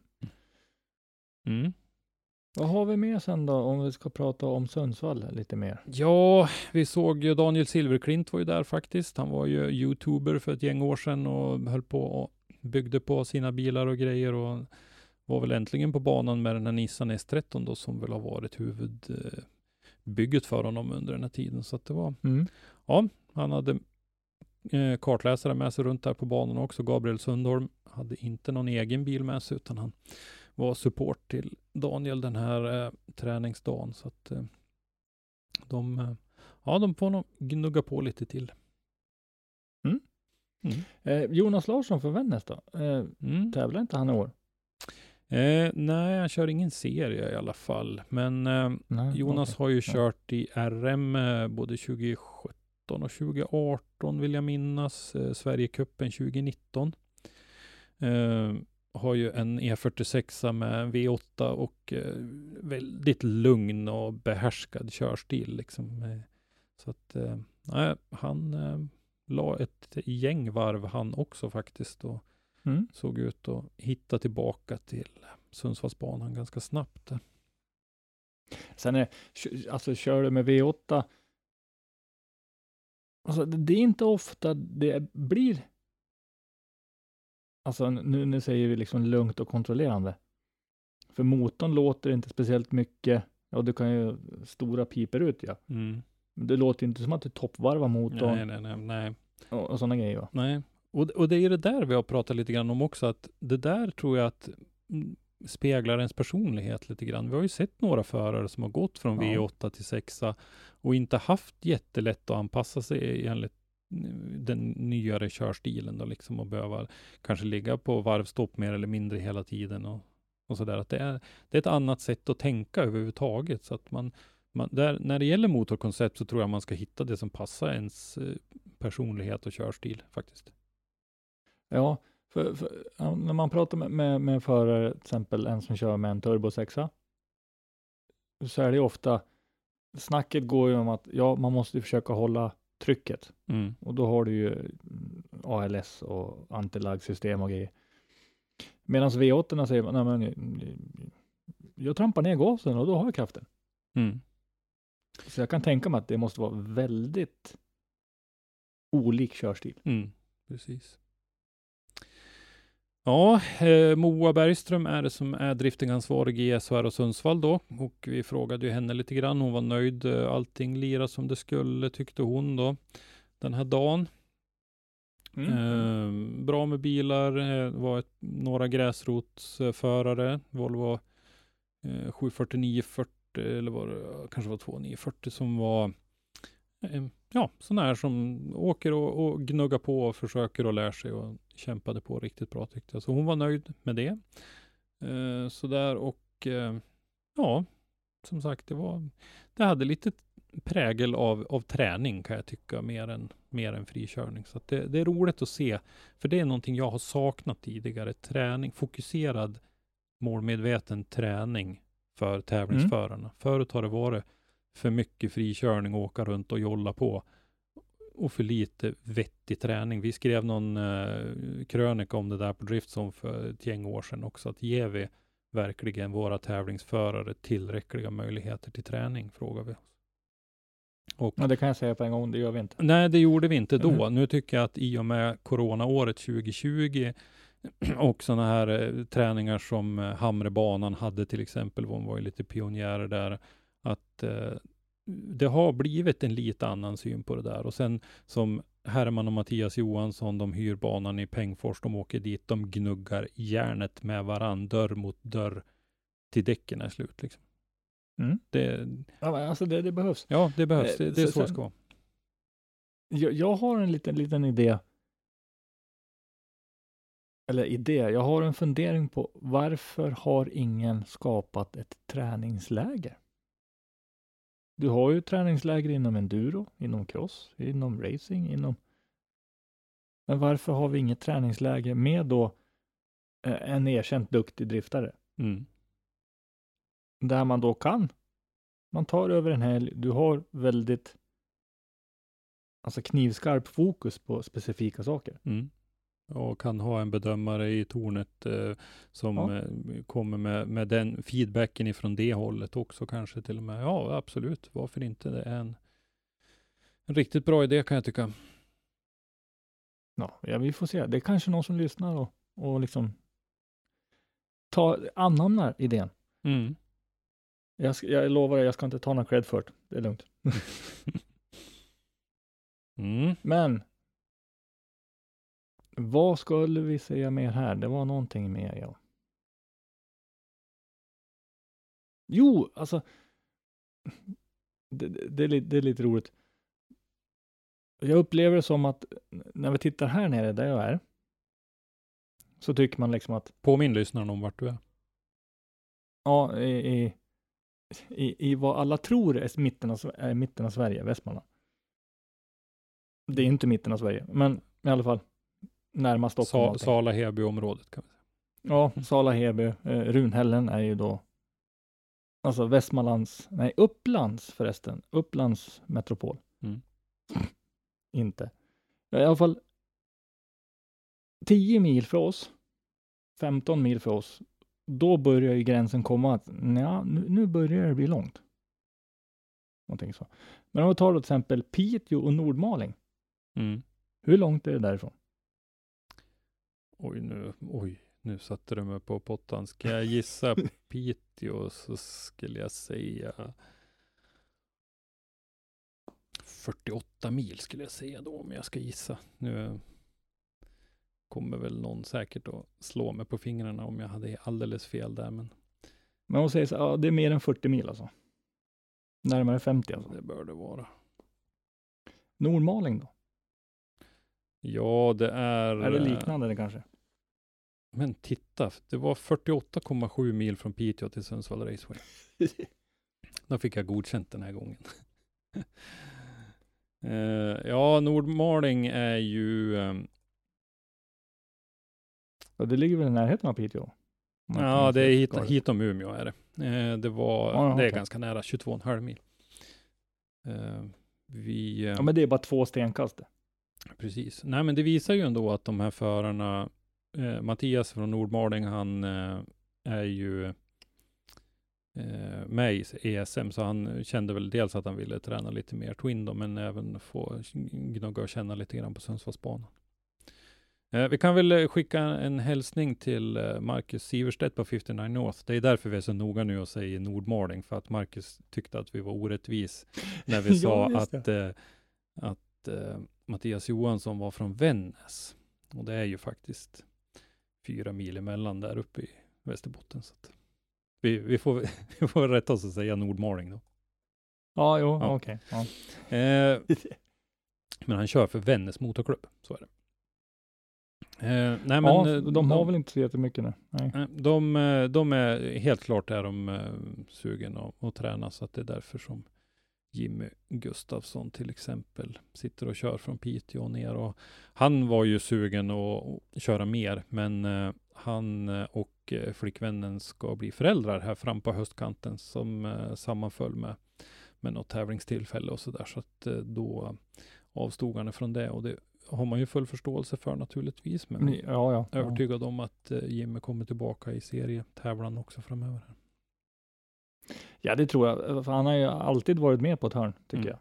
Mm. Vad har vi med sen då om vi ska prata om Sundsvall lite mer? Ja, vi såg ju Daniel Silverklint var ju där faktiskt. Han var ju youtuber för ett gäng år sedan och höll på och byggde på sina bilar och grejer och var väl äntligen på banan med den här Nissan S tretton då som väl har varit huvudbygget för honom under den här tiden. Så att det var, Mm. ja, han hade eh, kartläsare med sig runt där på banan också. Gabriel Sundholm hade inte någon egen bil med sig utan han var support till Daniel den här eh, träningsdagen. Så att eh, de, eh, ja, de får nog gnugga på lite till. Mm. Mm. Eh, Jonas Larsson för Vännäs då? Eh, Mm. tävlar inte han i år? Eh, nej, han kör ingen serie i alla fall. Men eh, Nej, Jonas okej. har ju Ja. kört i R M eh, både tjugosjutton och tjugoarton vill jag minnas. Eh, Sverigecupen tjugonitton. Eh, har ju en E fyrtiosex med V åtta och eh, väldigt lugn och behärskad körstil. Liksom. Eh, så att eh, nej, han eh, la ett gäng varv han också faktiskt och Mm. såg ut att hitta tillbaka till Sundsvallsbanan ganska snabbt. Sen är, kö- alltså kör du med V åtta, alltså det det är inte ofta det blir, alltså nu, nu säger vi liksom lugnt och kontrollerande. För motorn låter inte speciellt mycket. Ja, du kan ju stora piper ut, ja. Mm. Men det låter inte som att du toppvarvar motorn. Nej, nej, nej, nej. Och, och sådana grejer, va? Nej. Och, och det är det där vi har pratat lite grann om också, att det där tror jag att speglar ens personlighet lite grann. Vi har ju sett några förare som har gått från Ja. V åtta till sexa och inte haft jättelätt att anpassa sig enligt den nyare körstilen då liksom, och behöva kanske ligga på varvstopp mer eller mindre hela tiden och, och sådär. Att det är, det är ett annat sätt att tänka överhuvudtaget, så att man, man där, när det gäller motorkoncept så tror jag man ska hitta det som passar ens eh, personlighet och körstil faktiskt. Ja, för, för, ja, när man pratar med, med, med förare, till exempel en som kör med en turbo sexa, så är det ofta, snacket går ju om att ja, man måste försöka hålla trycket. Mm. Och då har du ju A L S och antilaggsystem och grejer. Medan V åtta säger man, nej men jag trampar ner gasen och då har jag kraften. Mm. Så jag kan tänka mig att det måste vara väldigt olik körstil. Mm. Precis. Ja, eh, Moa Bergström är det som är driftingansvarig i S H R och Sundsvall då. Och vi frågade ju henne lite grann. Hon var nöjd. Allting lirade som det skulle, tyckte hon då. Den här dagen. Mm. Eh, bra med bilar. Det var ett, några gräsrotsförare. Volvo eh, sju fyrtionio fyrtio eller var det, kanske var två nio fyrtio som var eh, ja, sådana här som åker och, och gnuggar på och försöker och lär sig och kämpade på riktigt bra tyckte jag. Så hon var nöjd med det. Eh, sådär och eh, ja, som sagt, det var det hade lite prägel av, av träning kan jag tycka, mer än, mer än frikörning. Så att det, det är roligt att se, för det är någonting jag har saknat tidigare. Träning, fokuserad, målmedveten träning för tävlingsförarna. Mm. Förut har det varit för mycket frikörning och åka runt och jolla på. Och för lite vettig träning. Vi skrev någon eh, krönika om det där på Driftzone för ett gäng år sedan också. Att ger vi verkligen våra tävlingsförare tillräckliga möjligheter till träning, frågar vi oss. Och, ja, det kan jag säga på en gång, det gör vi inte. Nej, det gjorde vi inte då. Mm. Nu tycker jag att i och med coronaåret tjugo tjugo och sådana här eh, träningar som eh, Hamrebanan hade till exempel, hon var ju lite pionjärer där, att eh, det har blivit en lite annan syn på det där. Och sen som Herman och Mattias Johansson, de hyr banan i Pengfors, de åker dit, de gnuggar järnet med varann, dörr mot dörr till däcken är slut liksom. Mm. Det, ja, alltså det, det behövs. ja, det behövs. Det, det är så, så det ska vara. Jag, jag har en liten, liten idé. Eller idé. Jag har en fundering på varför har ingen skapat ett träningsläger? Du har ju träningsläger inom enduro, inom cross, inom racing, inom... Men varför har vi inget träningsläger med då eh, en erkänt duktig driftare? Mm. Där man då kan. Man tar över en helg. Du har väldigt alltså knivskarp fokus på specifika saker. Mm. Och kan ha en bedömare i tornet eh, som Ja. eh, kommer med, med den feedbacken ifrån det hållet också kanske till och med. Ja, absolut. Varför inte? Det är en, en riktigt bra idé kan jag tycka. Ja, ja, vi får se. Det är kanske någon som lyssnar och, och liksom tar, anamnar idén. Mm. Jag, ska, jag lovar dig, jag ska inte ta någon cred för det. Det är lugnt. mm. Men vad skulle vi säga mer här? Det var någonting mer, ja. Jo, alltså det, det, det, är, lite, det är lite roligt. Jag upplever det som att när vi tittar här nere där jag är så tycker man liksom att Påminn lyssnarna om vart du är. ja, i, i, i, i vad alla tror är mitten av, är mitten av Sverige, Västmanland. Det är inte mitten av Sverige, men i alla fall närmast Stockholm. Sa, Sala Heby-området kan man säga. Ja, Sala Heby. Eh, Runhällen är ju då alltså Västmanlands, nej Upplands förresten. Upplands metropol. Mm. Inte. I alla fall tio mil för oss, femton mil för oss, då börjar ju gränsen komma att ja, nu, nu börjar det bli långt. Någonting så. Men om vi tar då till exempel Piteå och Nordmaling. Mm. Hur långt är det därifrån? Oj, nu, oj, Nu satte de mig på pottan. Ska jag gissa Piteå så skulle jag säga fyrtioåtta mil skulle jag säga då om jag ska gissa. Nu kommer väl någon säkert att slå mig på fingrarna om jag hade alldeles fel där. Men, men hon säger så, ja, det är mer än fyrtio mil alltså. Närmare femtio alltså. Det bör det vara. Nordmaling då? Ja, det är... Är det liknande det kanske? Men titta, det var fyrtioåtta komma sju mil från Piteå till Sundsvall Raceway. Då fick jag godkänt den här gången. uh, ja, Nordmaling är ju... Um... Ja, det ligger väl i närheten av Piteå? Ja, det är hit, hit om Umeå är det. Uh, det, var, ja, det är okay. ganska nära, tjugotvå komma fem mil. Uh, vi, uh... Ja, men det är bara två stenkast. Precis. Nej, men det visar ju ändå att de här förarna, eh, Mattias från Nordmaling, han eh, är ju eh, med i E S M, så han kände väl dels att han ville träna lite mer Twin då, men även få gnugga och känna lite grann på Sundsvallsbanan. Eh, vi kan väl skicka en hälsning till eh, Marcus Siverstedt på femtionio North. Det är därför vi är så noga nu och säger Nordmaling, för att Marcus tyckte att vi var orättvis när vi sa ja, att, eh, att eh, Mattias Johansson var från Vännäs. Och det är ju faktiskt fyra mil emellan där uppe i Västerbotten. Så att vi, vi, får, vi får rätta oss att säga Nordmaling då. Ja, jo, ja. okej. Okay. Ja. Eh, men han kör för Vännäs motorklubb, så är det. Eh, nej, men, ja, de, de har de, väl inte så jättemycket nu. Nej. De, de är helt klart är de uh, sugen att, att träna, så att det är därför som Jimmy Gustafsson till exempel sitter och kör från Piteå ner. Och han var ju sugen att, att köra mer, men uh, han och uh, flickvännen ska bli föräldrar här fram på höstkanten som uh, sammanföll med, med något tävlingstillfälle och sådär. Så att uh, då avstod han från det, och det har man ju full förståelse för naturligtvis. Men ja, ja, ja. övertygad om att uh, Jimmy kommer tillbaka i serietävlan också framöver. Ja, det tror jag. För han har ju alltid varit med på ett hörn, tycker mm. jag.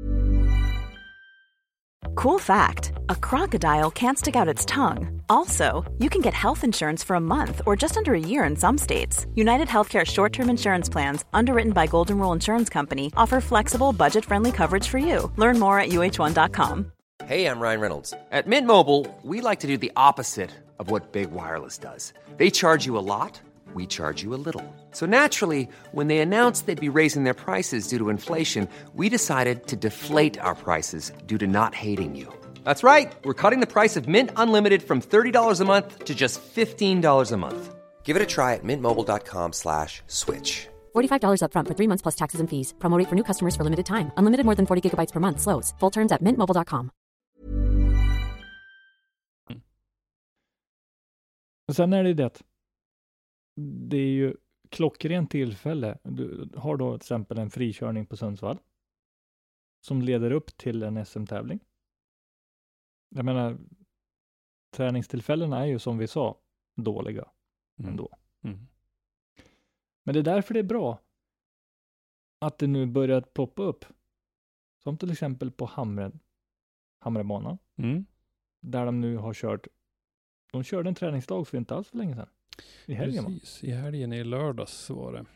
Cool fact, a crocodile can't stick out its tongue. Also, you can get health insurance for a month or just under a year in some states. United Healthcare short-term insurance plans, underwritten by Golden Rule Insurance Company, offer flexible, budget-friendly coverage for you. Learn more at U H one dot com. Hey, I'm Ryan Reynolds. At Mint Mobile, we like to do the opposite of what Big Wireless does. They charge you a lot. We charge you a little. So naturally, when they announced they'd be raising their prices due to inflation, we decided to deflate our prices due to not hating you. That's right. We're cutting the price of Mint Unlimited from thirty dollars a month to just fifteen dollars a month. Give it a try at mintmobile.com slash switch. forty-five dollars up front for three months plus taxes and fees. Promo rate for new customers for limited time. Unlimited more than forty gigabytes per month. Slows full terms at mint mobile dot com. Och sen är det det. Det är ju klockrent tillfälle. Du har då till exempel en frikörning på Sundsvall som leder upp till en S M-tävling. Jag menar, träningstillfällena är ju som vi sa dåliga mm. ändå. Mm. Men det är därför det är bra att det nu börjar ploppa upp. Som till exempel på Hamre, Hamrebanan. Mm. Där de nu har kört. De körde en träningsdag för inte alls för länge sedan. I helgen. Precis, i helgen i lördags var det.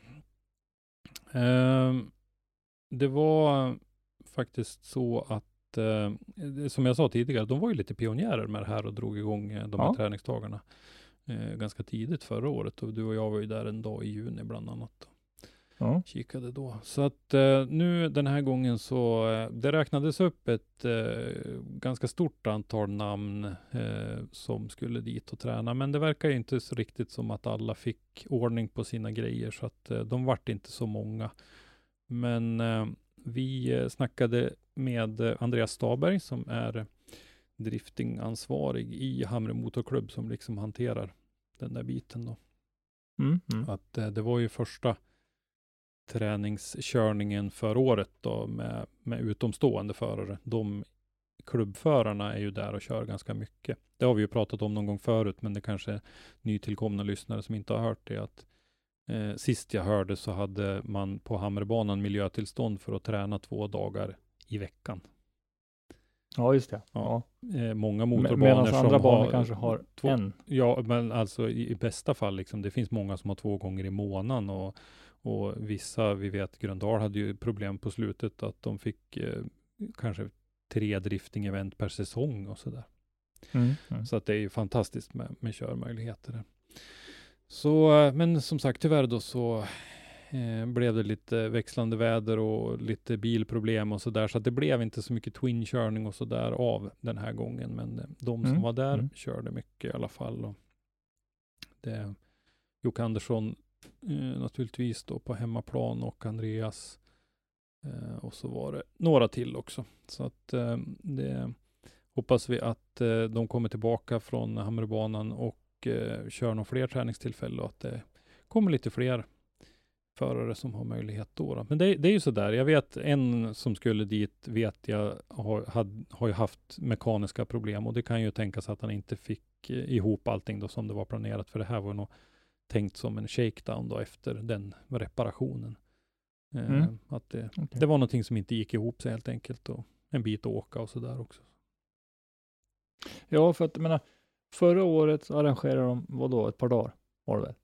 Um, det var faktiskt så att, uh, som jag sa tidigare, de var ju lite pionjärer med det här och drog igång uh, de här ja. träningsdagarna uh, ganska tidigt förra året. Och du och jag var ju där en dag i juni bland annat. Ja. Kikade då. Så att uh, nu den här gången så uh, det räknades upp ett uh, ganska stort antal namn uh, som skulle dit och träna. Men det verkar ju inte så riktigt som att alla fick ordning på sina grejer, så att uh, de vart inte så många. Men uh, vi uh, snackade med uh, Andreas Staberg som är uh, driftingansvarig i Hamre Motorklubb som liksom hanterar den där biten då. Mm, mm. Att uh, det var ju första träningskörningen för året då med, med utomstående förare. De klubbförarna är ju där och kör ganska mycket. Det har vi ju pratat om någon gång förut, men det kanske är nytillkomna lyssnare som inte har hört det. Att, eh, sist jag hörde så hade man på Hamrebanan miljötillstånd för att träna två dagar i veckan. Ja, just det. Ja. Ja. Eh, många Med, motorbanor medan som andra banor har kanske har två, en. Ja, men alltså i, i bästa fall liksom, det finns många som har två gånger i månaden och, och vissa, vi vet, Gröndal hade ju problem på slutet att de fick eh, kanske tre drifting-event per säsong och sådär. Mm. Mm. Så att det är ju fantastiskt med, med körmöjligheter. Så, eh, men som sagt, tyvärr då så eh, blev det lite växlande väder och lite bilproblem och sådär. Så att det blev inte så mycket twin-körning och sådär av den här gången. Men eh, de som Mm. var där Mm. körde mycket i alla fall. Och det, Jocke Andersson eh, naturligtvis då på hemmaplan och Andreas. Eh, och så var det några till också. Så att eh, det hoppas vi att eh, de kommer tillbaka från Hammarbybanan och eh, kör några fler träningstillfällen och att det kommer lite fler förare som har möjlighet då. då. Men det, det är ju sådär. Jag vet en som skulle dit, vet jag, har, had, har ju haft mekaniska problem och det kan ju tänkas att han inte fick eh, ihop allting då som det var planerat, för det här var nog tänkt som en shakedown då efter den reparationen. Eh, Mm. Att det, Okay. det var någonting som inte gick ihop sig helt enkelt och en bit att åka och sådär också. Ja, för att jag menar, förra året så arrangerade de, vadå, ett par dagar var det väl?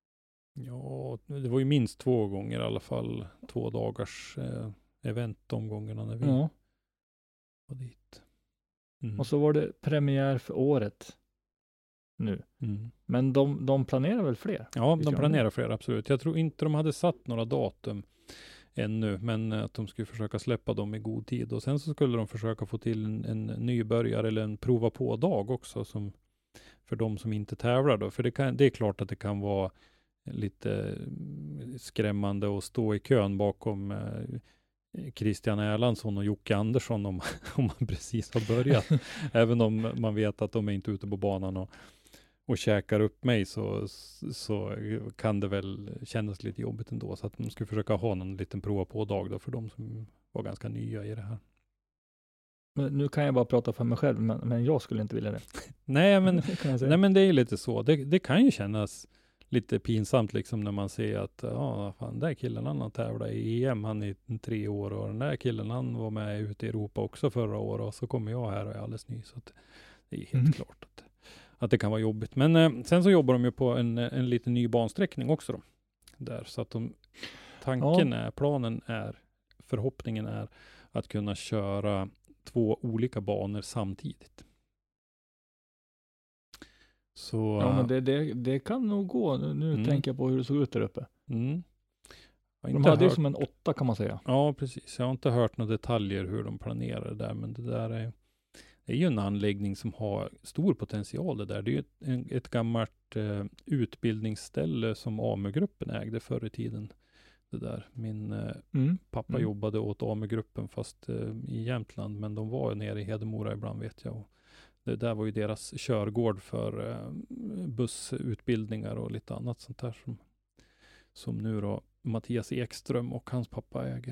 Ja, det var ju minst två gånger i alla fall. Två dagars eh, event de gångerna när vi Ja. var dit. Mm. Och så var det premiär för året nu. Mm. Men de, de planerar väl fler? Ja, Visst de gör planerar fler, absolut. Jag tror inte de hade satt några datum ännu, men att de skulle försöka släppa dem i god tid. Och sen så skulle de försöka få till en, en nybörjare eller en prova på-dag också, som för de som inte tävlar då. För det, kan, det är klart att det kan vara lite skrämmande att stå i kön bakom eh, Christian Erlandsson och Jocke Andersson om, om man precis har börjat. Även om man vet att de är inte ute på banan och, och käkar upp mig, så, så kan det väl kännas lite jobbigt ändå. Så att man ska försöka ha någon liten prova på dag då för de som var ganska nya i det här. Men nu kan jag bara prata för mig själv, men, men jag skulle inte vilja det. Nej, men, Kan jag säga. nej, men det är lite så. Det, det kan ju kännas lite pinsamt liksom när man ser att ja, fan, den där killen han har tävlat i E M, han är tre år, och den där killen han var med ute i Europa också förra året, och så kommer jag här och är alldeles ny. Så att det är helt Mm. klart att, att det kan vara jobbigt. Men eh, sen så jobbar de ju på en, en liten ny bansträckning också då. Där, så att de, tanken Ja. är, planen är, förhoppningen är att kunna köra två olika banor samtidigt. Så, Ja, men det, det, det kan nog gå. Nu, nu Mm. tänker jag på hur det såg ut där uppe. mm. Jag har De inte hade ju hört- som en åtta kan man säga. Ja, precis. Jag har inte hört några detaljer hur de planerar det där, men det där är, det är ju en anläggning som har stor potential det där. Det är ju ett, en, ett gammalt eh, utbildningsställe som A M U-gruppen ägde förr i tiden. Det där. Min eh, Mm. pappa Mm. jobbade åt A M U-gruppen fast eh, i Jämtland, men de var nere i Hedemora ibland vet jag. Och det där var ju deras körgård för eh, bussutbildningar och lite annat sånt där som, som nu då Mattias Ekström och hans pappa äger.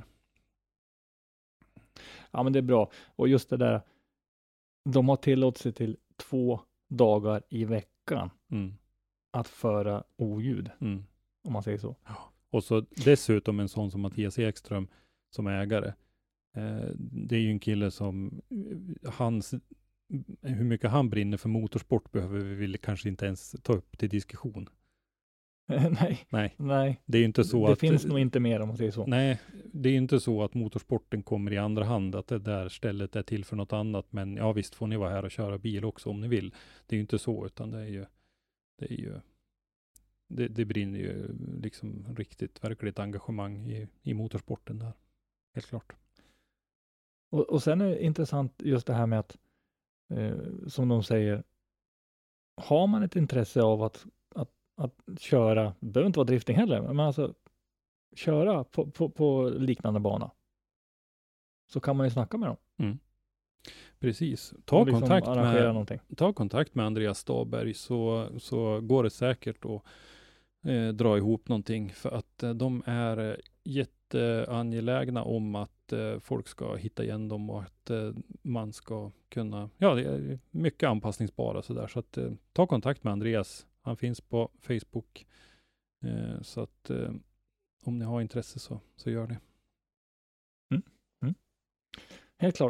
Ja, men det är bra. Och just det där, de har tillåtit sig till två dagar i veckan Mm, att föra oljud, mm. om man säger så. Och så dessutom en sån som Mattias Ekström som ägare. Eh, det är ju en kille som eh, hans, hur mycket han brinner för motorsport behöver vi väl kanske inte ens ta upp till diskussion. nej, Nej, nej. det är ju inte så det att finns nog inte mer om man säger så. nej, det är ju inte så att motorsporten kommer i andra hand, att det där stället är till för något annat, men ja visst får ni vara här och köra bil också om ni vill. Det är ju inte så, utan det är ju det är ju det, det brinner ju liksom riktigt, verkligt engagemang i, i motorsporten där. Helt klart. Och, och sen är det intressant just det här med att, eh, som de säger, har man ett intresse av att, att, att köra, det behöver inte vara drifting heller, men alltså köra på, på, på liknande bana, så kan man ju snacka med dem. Mm. Precis. Ta, Och liksom kontakt arrangera med, någonting. ta kontakt med Andreas Staberg, så, så går det säkert att eh, dra ihop någonting, för att eh, de är eh, jätteangelägna om att eh, folk ska hitta igen dem och att eh, man ska kunna, ja det är mycket anpassningsbara sådär, så att eh, ta kontakt med Andreas. Han finns på Facebook, eh, så att eh, om ni har intresse så, så gör det. Helt klart.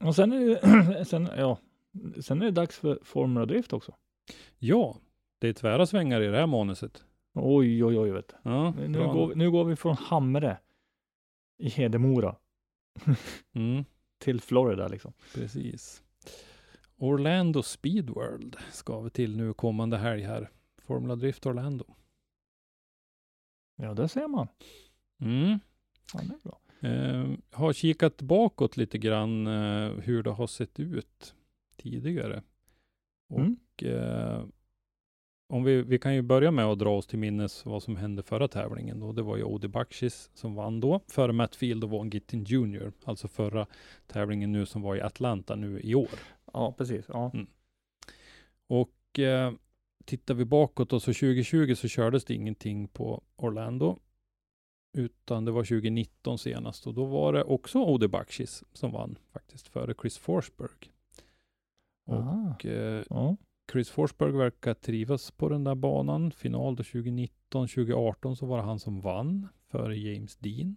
Och sen är det, sen, ja, sen är det dags för Formula Drift också. Ja, det är tvära svängar i det här manuset. Oj, oj, oj, vet du. Ja, Nu går, vi, nu går vi från Hamre i Hedemora mm. till Florida liksom. Precis. Orlando Speedworld ska vi till nu kommande helg här. Formula Drift Orlando. Ja, det ser man. Mm. Ja, det är bra. Eh, har kikat bakåt lite grann eh, hur det har sett ut tidigare. Mm. Och eh, om vi, vi kan ju börja med att dra oss till minnes vad som hände förra tävlingen då. Det var ju Odi Bakshis som vann då, före Matt Field och Vaughn Gittin junior Alltså förra tävlingen nu som var i Atlanta nu i år. Ja, precis. Ja. Mm. Och eh, tittar vi bakåt och så tjugo tjugo så kördes det ingenting på Orlando. Utan det var tjugo nitton senast och då var det också Odi Bakshis som vann faktiskt före Chris Forsberg. Och eh, ja. Chris Forsberg verkar trivas på den där banan. Final då tjugo nitton tjugo arton så var det han som vann före James Dean.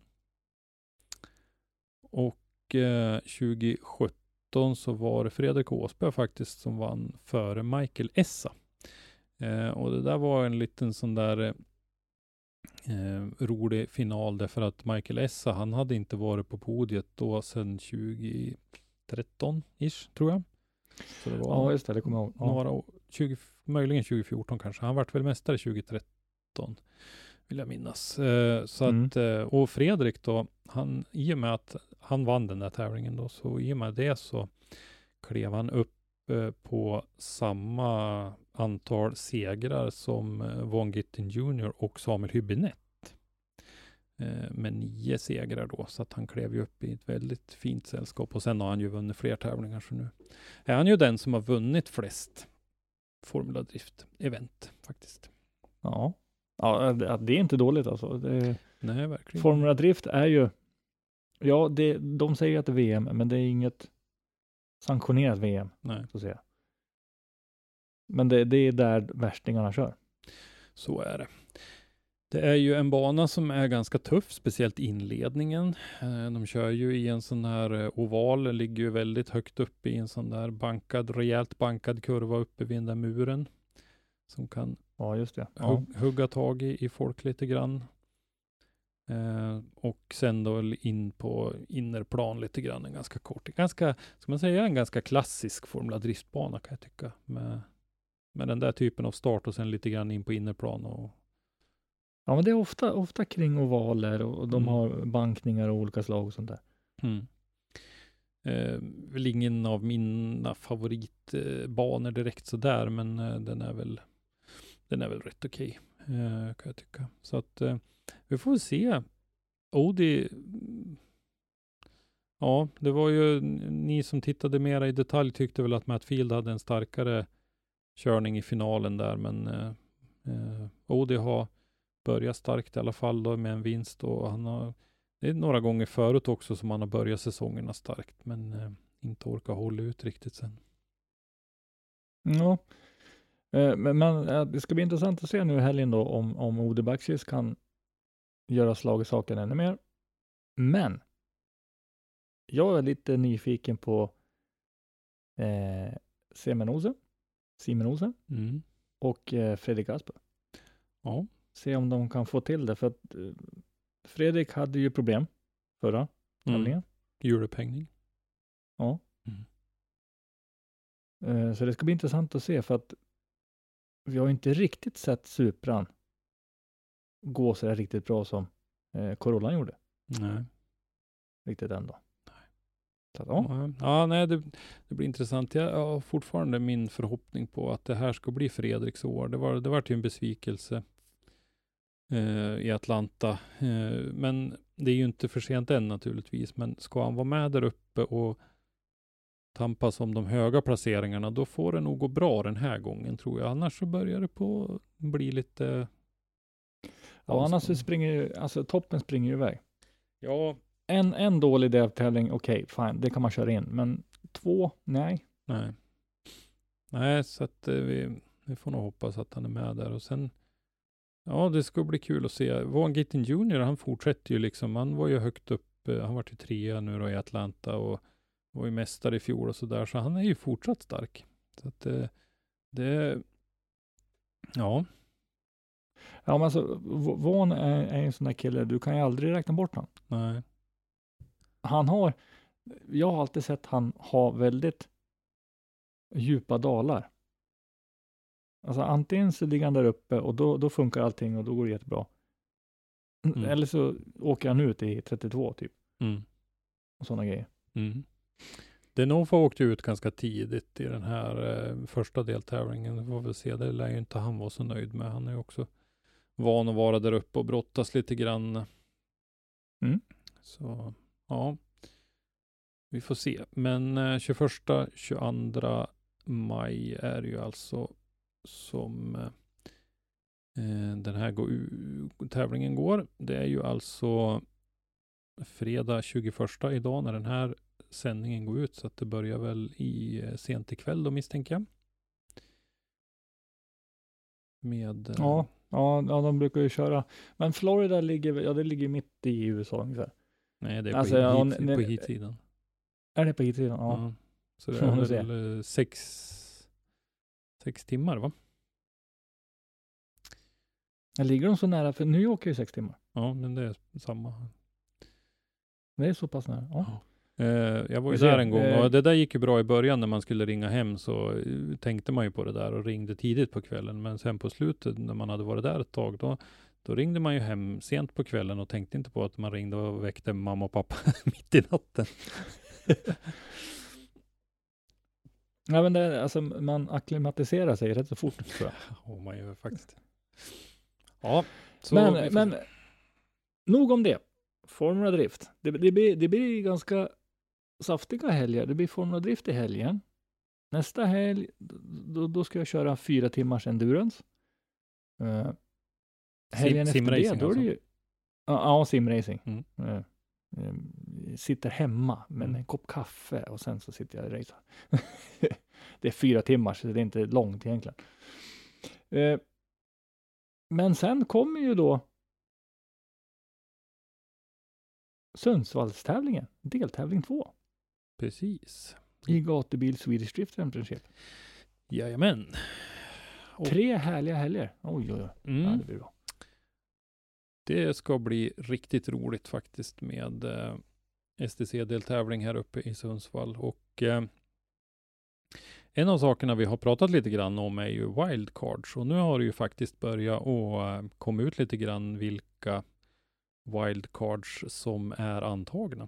Och eh, tjugo sjutton så var det Fredrik Åsberg faktiskt som vann före Michael Essa. Eh, och det där var en liten sån där eh, rolig final därför att Michael Essa, han hade inte varit på podiet då sedan tjugo tretton-ish tror jag. Så det var ja, just det, det kommer jag ihåg. Ja. Några år, tjugo, möjligen tjugo fjorton kanske. Han vart väl mästare tjugo tretton vill jag minnas. Eh, så Mm. att, eh, och Fredrik då, han, i och med att han vann den där tävlingen då, så i och med det så klev han upp eh, på samma antal segrar som eh, Vaughn Gittin junior och Samuel Hübinette. Eh, med nio segrar då, så att han klev ju upp i ett väldigt fint sällskap och sen har han ju vunnit fler tävlingar, så nu är han ju den som har vunnit flest Formula Drift-event faktiskt. Ja. Ja, det, det är inte dåligt alltså. Det, Nej, verkligen. Formula Drift är ju, ja, det, de säger att det är V M, men det är inget sanktionerat V M, Nej. så att säga. Men det, det är där värstingarna kör. Så är det. Det är ju en bana som är ganska tuff, speciellt inledningen. Eh, De kör ju i en sån här eh, oval, ligger ju väldigt högt uppe i en sån där bankad, rejält bankad kurva uppe vid den där muren. Som kan Ja, just det. Ja. hug, hugga tag i, i folk lite grann. Eh, och sen då in på innerplan lite grann, en ganska kort. Ganska, ska man säga, en ganska klassisk Formula Driftbana kan jag tycka. Med, med den där typen av start och sen lite grann in på innerplan och Ja, men det är ofta, ofta kring ovaler och, och de Mm. har bankningar och olika slag och sånt där. Mm. Eh, väl ingen av mina favoritbanor eh, direkt sådär, men eh, den är väl den är väl rätt okej, eh, kan jag tycka. Så att eh, vi får se. Odi, ja, det var ju ni som tittade mera i detalj tyckte väl att Matt Field hade en starkare körning i finalen där, men eh, eh, Odi har börjat starkt i alla fall då med en vinst och han har, det är några gånger förut också som han har börjat säsongerna starkt, men eh, inte orkar hålla ut riktigt sen. Ja, eh, men, men eh, det ska bli intressant att se nu i helgen då om, om Odi Bakshis kan göra slag i saken ännu mer. Men jag är lite nyfiken på eh, Semenose, Simenose Mm. och eh, Fredrik Asper. Ja. Se om de kan få till det, för att eh, Fredrik hade ju problem förra tävlingen. Hjulupphängning. Ja. Mm. Eh, så det ska bli intressant att se, för att vi har inte riktigt sett Supran gå så där riktigt bra som eh, Corollan gjorde. Nej. Riktigt ändå. Nej. Så att, ja. Ja, ja nej, det, det blir intressant. Jag har fortfarande min förhoppning på att det här ska bli Fredriks år. Det var, det var till en besvikelse eh, i Atlanta. Eh, men det är ju inte för sent än naturligtvis. Men ska han vara med där uppe och tampas om de höga placeringarna, då får det nog gå bra den här gången, tror jag. Annars så börjar det på bli lite... Ja, annars så springer ju, alltså toppen springer ju iväg. Ja, En, en dålig deltävling, okej, okay, fine, det kan man köra in. Men två, nej. nej. Nej, så att eh, vi, vi får nog hoppas att han är med där. Och sen, ja, det ska bli kul att se. Vaughn Gittin junior, han fortsätter ju liksom. Han var ju högt upp, eh, han var ju trea nu då i Atlanta och var ju mästare i fjol och sådär, så han är ju fortsatt stark. Så att det, det ja. Ja, men alltså, Vaughn är, är en sån där kille, du kan ju aldrig räkna bort honom. Nej. Han har, jag har alltid sett han ha väldigt djupa dalar. Alltså antingen så ligger han där uppe och då, då funkar allting och då går det jättebra. Mm. Eller så åker han ut i trettiotvå typ. Mm. Och sådana grejer. Mm. Denofa åkte ut ganska tidigt i den här eh, första deltävlingen. Vi får väl se, det lär ju inte han vara så nöjd med. Han är ju också van att vara där uppe och brottas lite grann. Mm. Så, ja. Vi får se. Men eh, tjugoförsta till tjugoandra maj är ju alltså som eh, den här go- tävlingen går. Det är ju alltså fredag tjugoförsta idag när den här sändningen går ut, så att det börjar väl i eh, sent ikväll då, misstänker jag. Med eh, Ja, ja, ja, de brukar ju köra. Men Florida ligger, ja, det ligger mitt i U S A ungefär. nej, det är Alltså, på, ja, hit, ne- på hitsidan. Är det på hitsidan? Ja. Ja. Så det Får man är se. väl eh, sex, sex timmar, va? Men ligger de så nära? För New York är ju sex timmar. Ja, men det är samma. Det är så pass nära. Ja. Eh, jag var ju Vi ser, där en gång eh, och det där gick ju bra i början när man skulle ringa hem, så eh, tänkte man ju på det där och ringde tidigt på kvällen. Men sen på slutet när man hade varit där ett tag, då, då ringde man ju hem sent på kvällen och tänkte inte på att man ringde och väckte mamma och pappa mitt i natten. Ja, men det, alltså, man akklimatiserar sig rätt så fort, tror jag. Och man gör faktiskt. Ja, så Men, vi får men se. nog om det. Formula Drift. Det, det, blir, det blir ganska saftiga helger. Det blir Formula Drift i helgen. Nästa helg, då, då ska jag köra fyra timmars endurance. Uh, helgen Sim- efter det, simracing då är det alltså? ju... Ja, ja, simracing. Mm. Uh, um, sitter hemma med Mm. en kopp kaffe och sen så sitter jag och racear. Det är fyra timmar, så det är inte långt egentligen. Uh, men sen kommer ju då Sundsvallstävlingen, deltävling två. Precis. I gatubil Swedish Drift Championship. Jajamän. Och, Tre härliga helger. Oj, oj, oj. mm, Ja, det blir bra. det ska bli riktigt roligt faktiskt med eh, S T C-deltävling här uppe i Sundsvall. Och eh, en av sakerna vi har pratat lite grann om är ju wildcards. Och nu har det ju faktiskt börjat att eh, komma ut lite grann vilka wildcards som är antagna.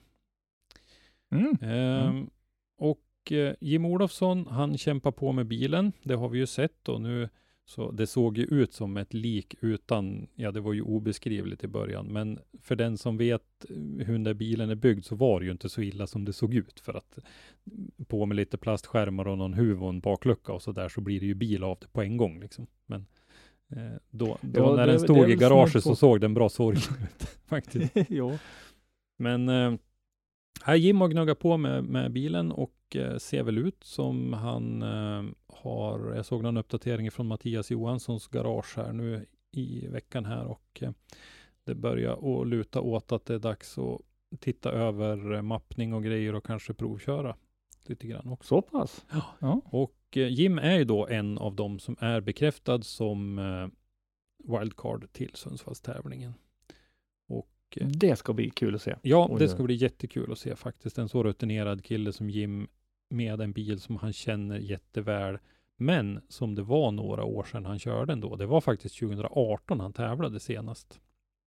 Mm. Ehm, Mm. Och eh, Jim Olofsson, han kämpar på med bilen. Det har vi ju sett och nu så det såg ju ut som ett lik utan, ja det var ju obeskrivligt i början, men för den som vet hur den där bilen är byggd så var det ju inte så illa som det såg ut, för att på med lite plastskärmar och någon huv och en baklucka och så där så blir det ju bil av det på en gång liksom. Men eh, då, då Ja, när det- den det stod är i väl garaget snudd på- så såg den bra sorg ut faktiskt. Jo. Men eh, här Jim har gnuggat på med, med bilen och eh, ser väl ut som han eh, har, jag såg någon uppdatering från Mattias Johanssons garage här nu i veckan här och eh, det börjar att luta åt att det är dags att titta över eh, mappning och grejer och kanske provköra lite grann också. Så pass? Ja. Ja. Och eh, Jim är ju då en av dem som är bekräftad som eh, wildcard till Sundsvallstävlingen. Och eh, Det ska bli kul att se. ja, Oj, det oj. ska bli jättekul att se faktiskt. En så rutinerad kille som Jim med en bil som han känner jätteväl. Men som det var några år sedan han körde ändå. Det var faktiskt tjugoarton han tävlade senast.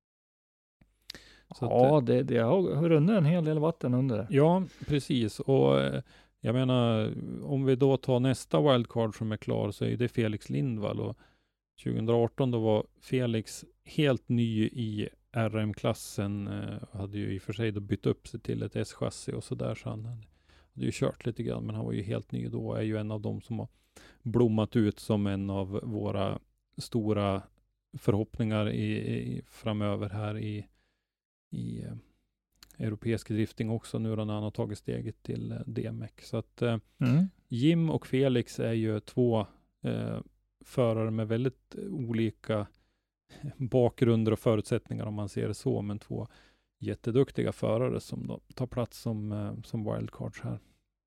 Så att, Ja, det, det har runnit en hel del vatten under det. ja, precis. Och eh, jag menar, om vi då tar nästa wildcard som är klar så är det Felix Lindvall. Och tjugoarton då var Felix helt ny i R M-klassen. Eh, hade ju i och för sig då bytt upp sig till ett S-chassi och sådär. Så han hade, hade ju kört lite grann, men han var ju helt ny då. Är ju en av dem som har blommat ut som en av våra stora förhoppningar i, i, framöver här i, i eh, europeisk drifting också nu då när han har tagit steget till eh, D M X. Så att eh, Mm. Jim och Felix är ju två eh, förare med väldigt olika bakgrunder och förutsättningar om man ser det så, men två jätteduktiga förare som då tar plats som, eh, som wildcards här.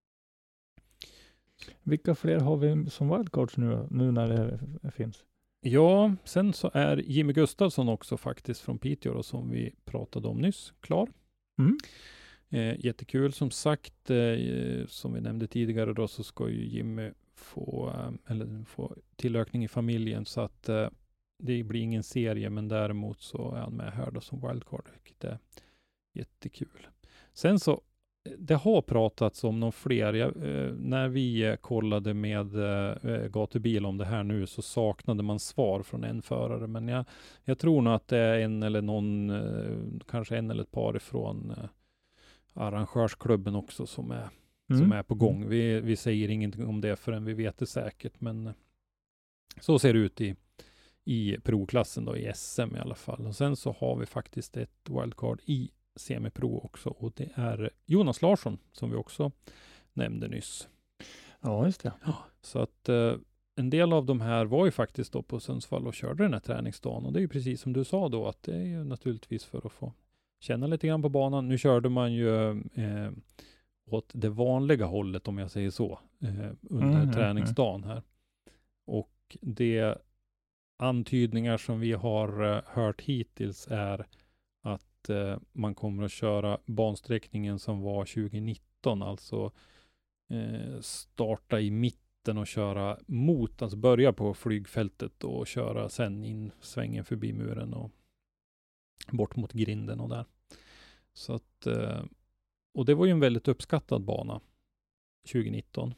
Vilka fler har vi som wildcards nu, nu när det finns? Ja, sen så är Jimmy Gustafsson också faktiskt från Piteå då, som vi pratade om nyss, klar. Mm. Eh, jättekul. Som sagt, eh, som vi nämnde tidigare då, så ska ju Jimmy få, eh, eller få tillökning i familjen, så att eh, det blir ingen serie, men däremot så är han med här då som wildcard, vilket är jättekul. Sen så, det har pratats om någon fler. Jag, eh, när vi eh, kollade med eh, gatubil om det här nu, så saknade man svar från en förare, men jag, jag tror nog att det är en eller någon, eh, kanske en eller ett par ifrån eh, arrangörsklubben också som är, Mm. som är på gång. Vi, vi säger ingenting om det förrän vi vet det säkert, men eh, så ser det ut i, i provklassen då, i S M i alla fall. Och sen så har vi faktiskt ett wildcard i semipro också, och det är Jonas Larsson som vi också nämnde nyss. Ja, just det. Ja, så att eh, en del av de här var ju faktiskt då på Sundsvall och körde den här träningsdagen, och det är ju precis som du sa då, att det är ju naturligtvis för att få känna lite grann på banan. Nu körde man ju eh, åt det vanliga hållet, om jag säger så, eh, under Mm, träningsdagen här. Och det antydningar som vi har eh, hört hittills är att eh, man kommer att köra bansträckningen som var tjugonitton, alltså eh, starta i mitten och köra mot, alltså börja på flygfältet och köra sen in svängen förbi muren och bort mot grinden och där. Så att, eh, och det var ju en väldigt uppskattad bana tjugonitton.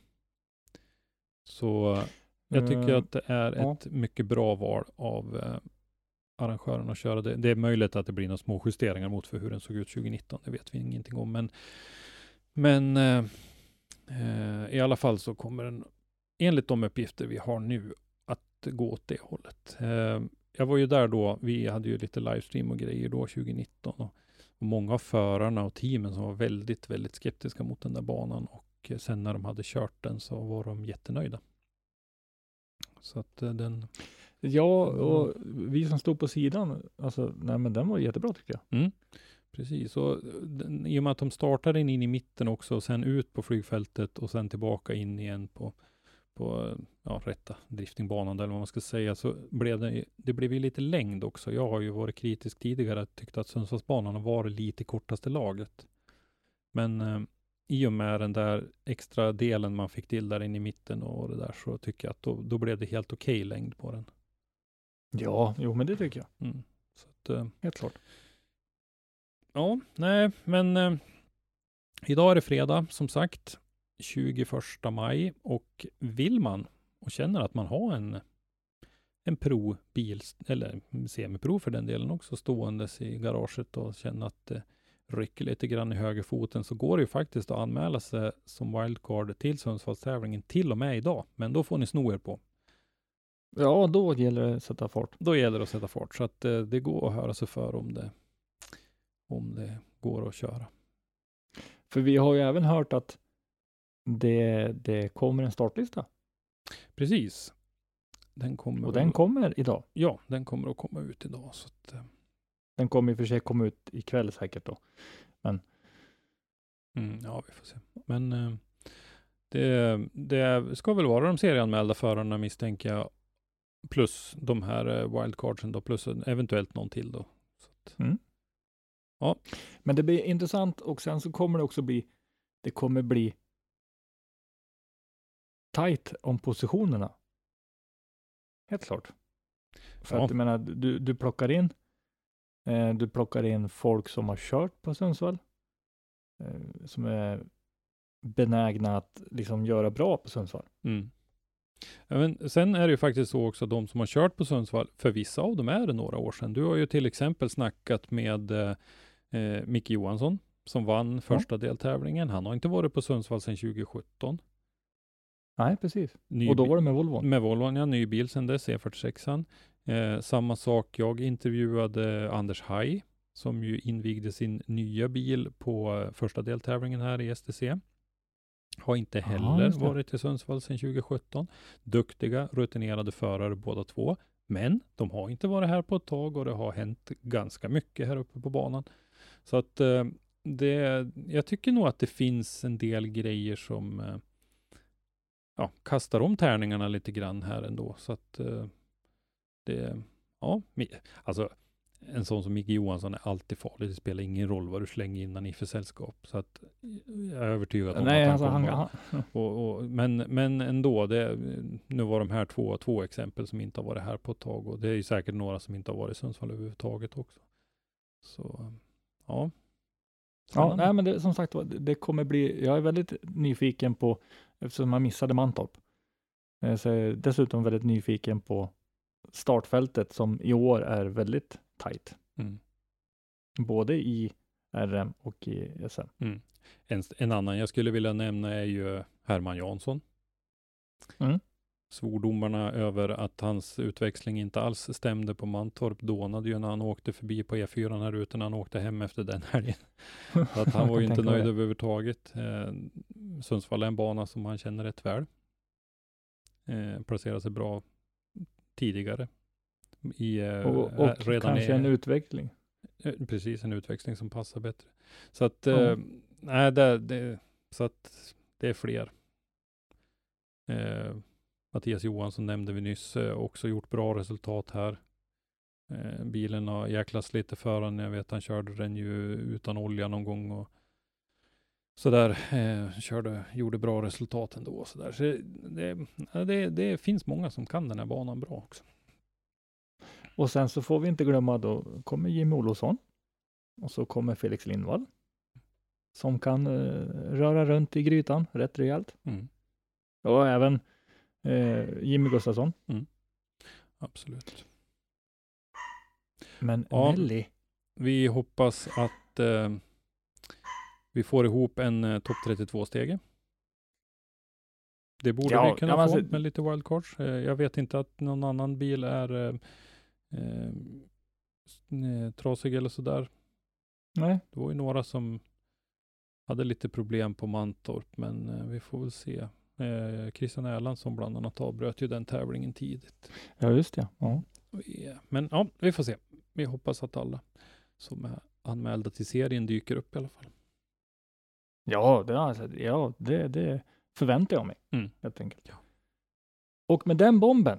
Så jag tycker Eh, att det är ja. ett mycket bra val av eh, arrangören att köra det. Det är möjligt att det blir några små justeringar mot för hur den såg ut tjugonitton. Det vet vi ingenting om. Men, men eh, eh, i alla fall så kommer den, enligt de uppgifter vi har nu, att gå åt det hållet. Eh, jag var ju där då. Vi hade ju lite livestream och grejer då tjugonitton. Och, och många av förarna och teamen som var väldigt, väldigt skeptiska mot den där banan. Och eh, sen när de hade kört den så var de jättenöjda. Så att eh, den... Ja, och vi som stod på sidan, alltså, nej men den var jättebra tycker jag. Mm, precis. Och den, i och med att de startade in i mitten också och sen ut på flygfältet och sen tillbaka in igen på, på ja, rätta driftingbanan eller vad man ska säga, så blev det, det blev ju lite längd också. Jag har ju varit kritisk tidigare och tyckt att Sundsvallsbanan var lite kortaste laget. Men eh, i och med den där extra delen man fick till där in i mitten och det där, så tycker jag att då, då blev det helt okej längd på den. Ja, jo men det tycker jag. Mm. Så att, eh, Helt klart. ja, nej, men eh, idag är det fredag, som sagt, tjugoförsta maj, och vill man och känner att man har en, en pro-bil, eller semipro för den delen också, ståendes i garaget och känner att det rycker lite grann i högerfoten, så går det ju faktiskt att anmäla sig som wildcard till Sundsvallstävlingen till och med idag, men då får ni sno er på. Ja, då gäller det att sätta fart. Då gäller det att sätta fart, så att eh, det går att höra sig för om det, om det går att köra. För vi har ju även hört att det, det kommer en startlista. Precis. Den kommer Och den att, kommer idag. ja, den kommer att komma ut idag. Så att, eh, Den kommer i och för sig komma ut ikväll säkert då. mm, ja, vi får se. Men eh, det, det ska väl vara de serieanmälda förarna, misstänker jag, plus de här eh, wildcardsen då, plus eventuellt någon till då. Så att, Mm. Ja. Men det blir intressant, och sen så kommer det också bli, det kommer bli tajt om positionerna. Helt klart. För Ja. att jag menar, du, du plockar in eh, du plockar in folk som har kört på Sundsvall, eh, som är benägna att liksom göra bra på Sundsvall. Mm. Ja, men sen är det ju faktiskt så också, de som har kört på Sundsvall, för vissa av dem är det några år sedan. Du har ju till exempel snackat med eh, Micke Johansson som vann första deltävlingen. Han har inte varit på Sundsvall sedan tjugosjutton. Nej, precis. Ny Och då bi- var det med Volvon. Med Volvon, ja, ny bil sedan dess, E fyrtiosex. Eh, samma sak, jag intervjuade Anders Haj som ju invigde sin nya bil på eh, första deltävlingen här i S T C. Har inte Ja, heller just det. varit i Sundsvall sedan tjugosjutton. Duktiga, rutinerade förare båda två. Men de har inte varit här på ett tag och det har hänt ganska mycket här uppe på banan. Så att eh, det, jag tycker nog att det finns en del grejer som, eh, ja, kastar om tärningarna lite grann här ändå. Så att eh, det, ja, alltså en sån som Micke Johansson är alltid farlig. Det spelar ingen roll vad du slänger innan i för sällskap. Så att jag är övertygad om Nej, att alltså, han kommer. han, han, och, och, men, men ändå, det, nu var de här två, två exempel som inte har varit här på ett tag. Och det är ju säkert några som inte har varit i Sundsvall överhuvudtaget också. Så, ja. Ja, nej, men det, som sagt, det kommer bli, jag är väldigt nyfiken på, eftersom man missade Mantorp. Så är jag dessutom väldigt nyfiken på startfältet som i år är väldigt tajt. Mm. Både i R M och i S M. Mm. En, en annan jag skulle vilja nämna är ju Herman Jansson. Mm. Svordomarna över att hans utväxling inte alls stämde på Mantorp dånade ju när han åkte förbi på E fyra här ute när han åkte hem efter den helgen. Så att han var ju inte nöjd det. överhuvudtaget. Eh, Sundsvall är en bana som han känner rätt väl. Eh, placerar sig bra tidigare. I, eh, och och redan kanske i, en utveckling. Eh, precis, en utväxling som passar bättre. Så att, eh, mm. nej, det, det, så att det är fler. Eh, Mattias Johansson nämnde vi nyss, eh, också gjort bra resultat här. Eh, bilen har jäklas lite för han. Jag vet han körde den ju utan olja någon gång och så där eh, körde, gjorde bra resultat ändå och så där. Så det, det, det finns många som kan den här banan bra också. Och sen så får vi inte glömma, då kommer Jimmy Olofsson och så kommer Felix Lindvall som kan eh, röra runt i grytan rätt rejält. Mm. Och även eh, Jimmy Gustafsson. Mm. Absolut. Men ja, Nelly. Vi hoppas att eh, vi får ihop en eh, topp trettiotvå-stege. Det borde ja, vi kunna ja, få alltså, med lite wildcards. Eh, jag vet inte att någon annan bil är eh, eh, trasig eller sådär. Nej. Det var ju några som hade lite problem på Mantorp, men eh, vi får väl se. Eh, Christian Erlandsson bland annat avbröt ju den tävlingen tidigt. Ja, just det. Ja. Men ja, vi får se. Vi hoppas att alla som är anmälda till serien dyker upp i alla fall. Ja, det, alltså, ja, det, det förväntar jag mig. Mm. Helt enkelt. Ja. Och med den bomben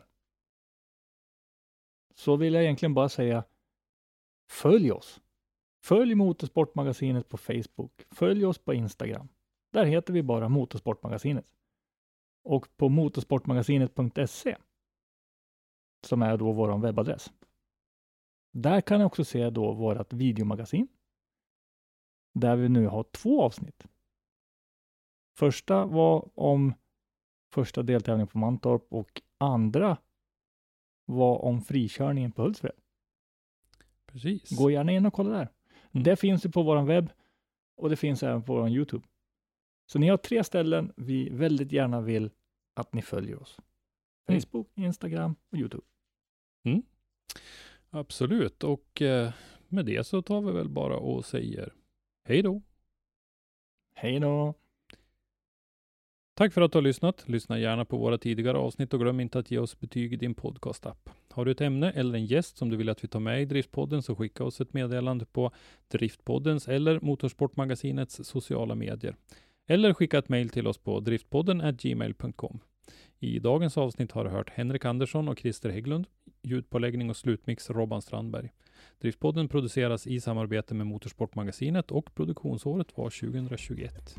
så vill jag egentligen bara säga följ oss. Följ Motorsportmagasinet på Facebook. Följ oss på Instagram. Där heter vi bara Motorsportmagasinet. Och på motorsportmagasinet punkt se som är då vår webbadress. Där kan ni också se då vårt videomagasin. Där vi nu har två avsnitt. Första var om första deltävlingen på Mantorp och andra var om frikörningen på Hultsfred. Precis. Gå gärna in och kolla där. Mm. Det finns ju på vår webb och det finns även på vår YouTube. Så ni har tre ställen vi väldigt gärna vill att ni följer oss. Facebook, mm. Instagram och YouTube. Mm. Absolut. Och eh, med det så tar vi väl bara och säger hej då. Hej då. Tack för att du har lyssnat. Lyssna gärna på våra tidigare avsnitt och glöm inte att ge oss betyg i din podcast-app. Har du ett ämne eller en gäst som du vill att vi tar med i Driftpodden så skicka oss ett meddelande på Driftpoddens eller Motorsportmagasinets sociala medier. Eller skicka ett mejl till oss på driftpodden at gmail punkt com. I dagens avsnitt har du hört Henrik Andersson och Christer Hägglund, ljudpåläggning och slutmix Robban Strandberg. Driftpodden produceras i samarbete med Motorsportmagasinet och produktionsåret var tjugohundratjugoett.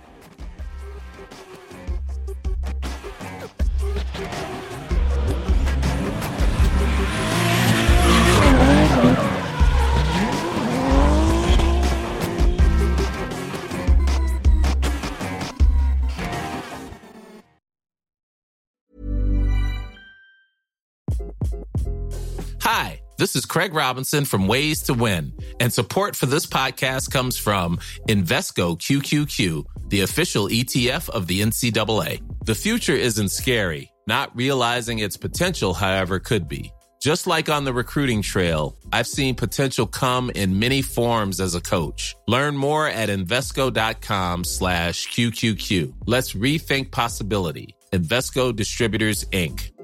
Hi, this is Craig Robinson from Ways to Win, and support for this podcast comes from Invesco Q Q Q, the official E T F of the N C double A. The future isn't scary. Not realizing its potential, however, could be. Just like on the recruiting trail, I've seen potential come in many forms as a coach. Learn more at Invesco.com slash QQQ. Let's rethink possibility. Invesco Distributors, Incorporated.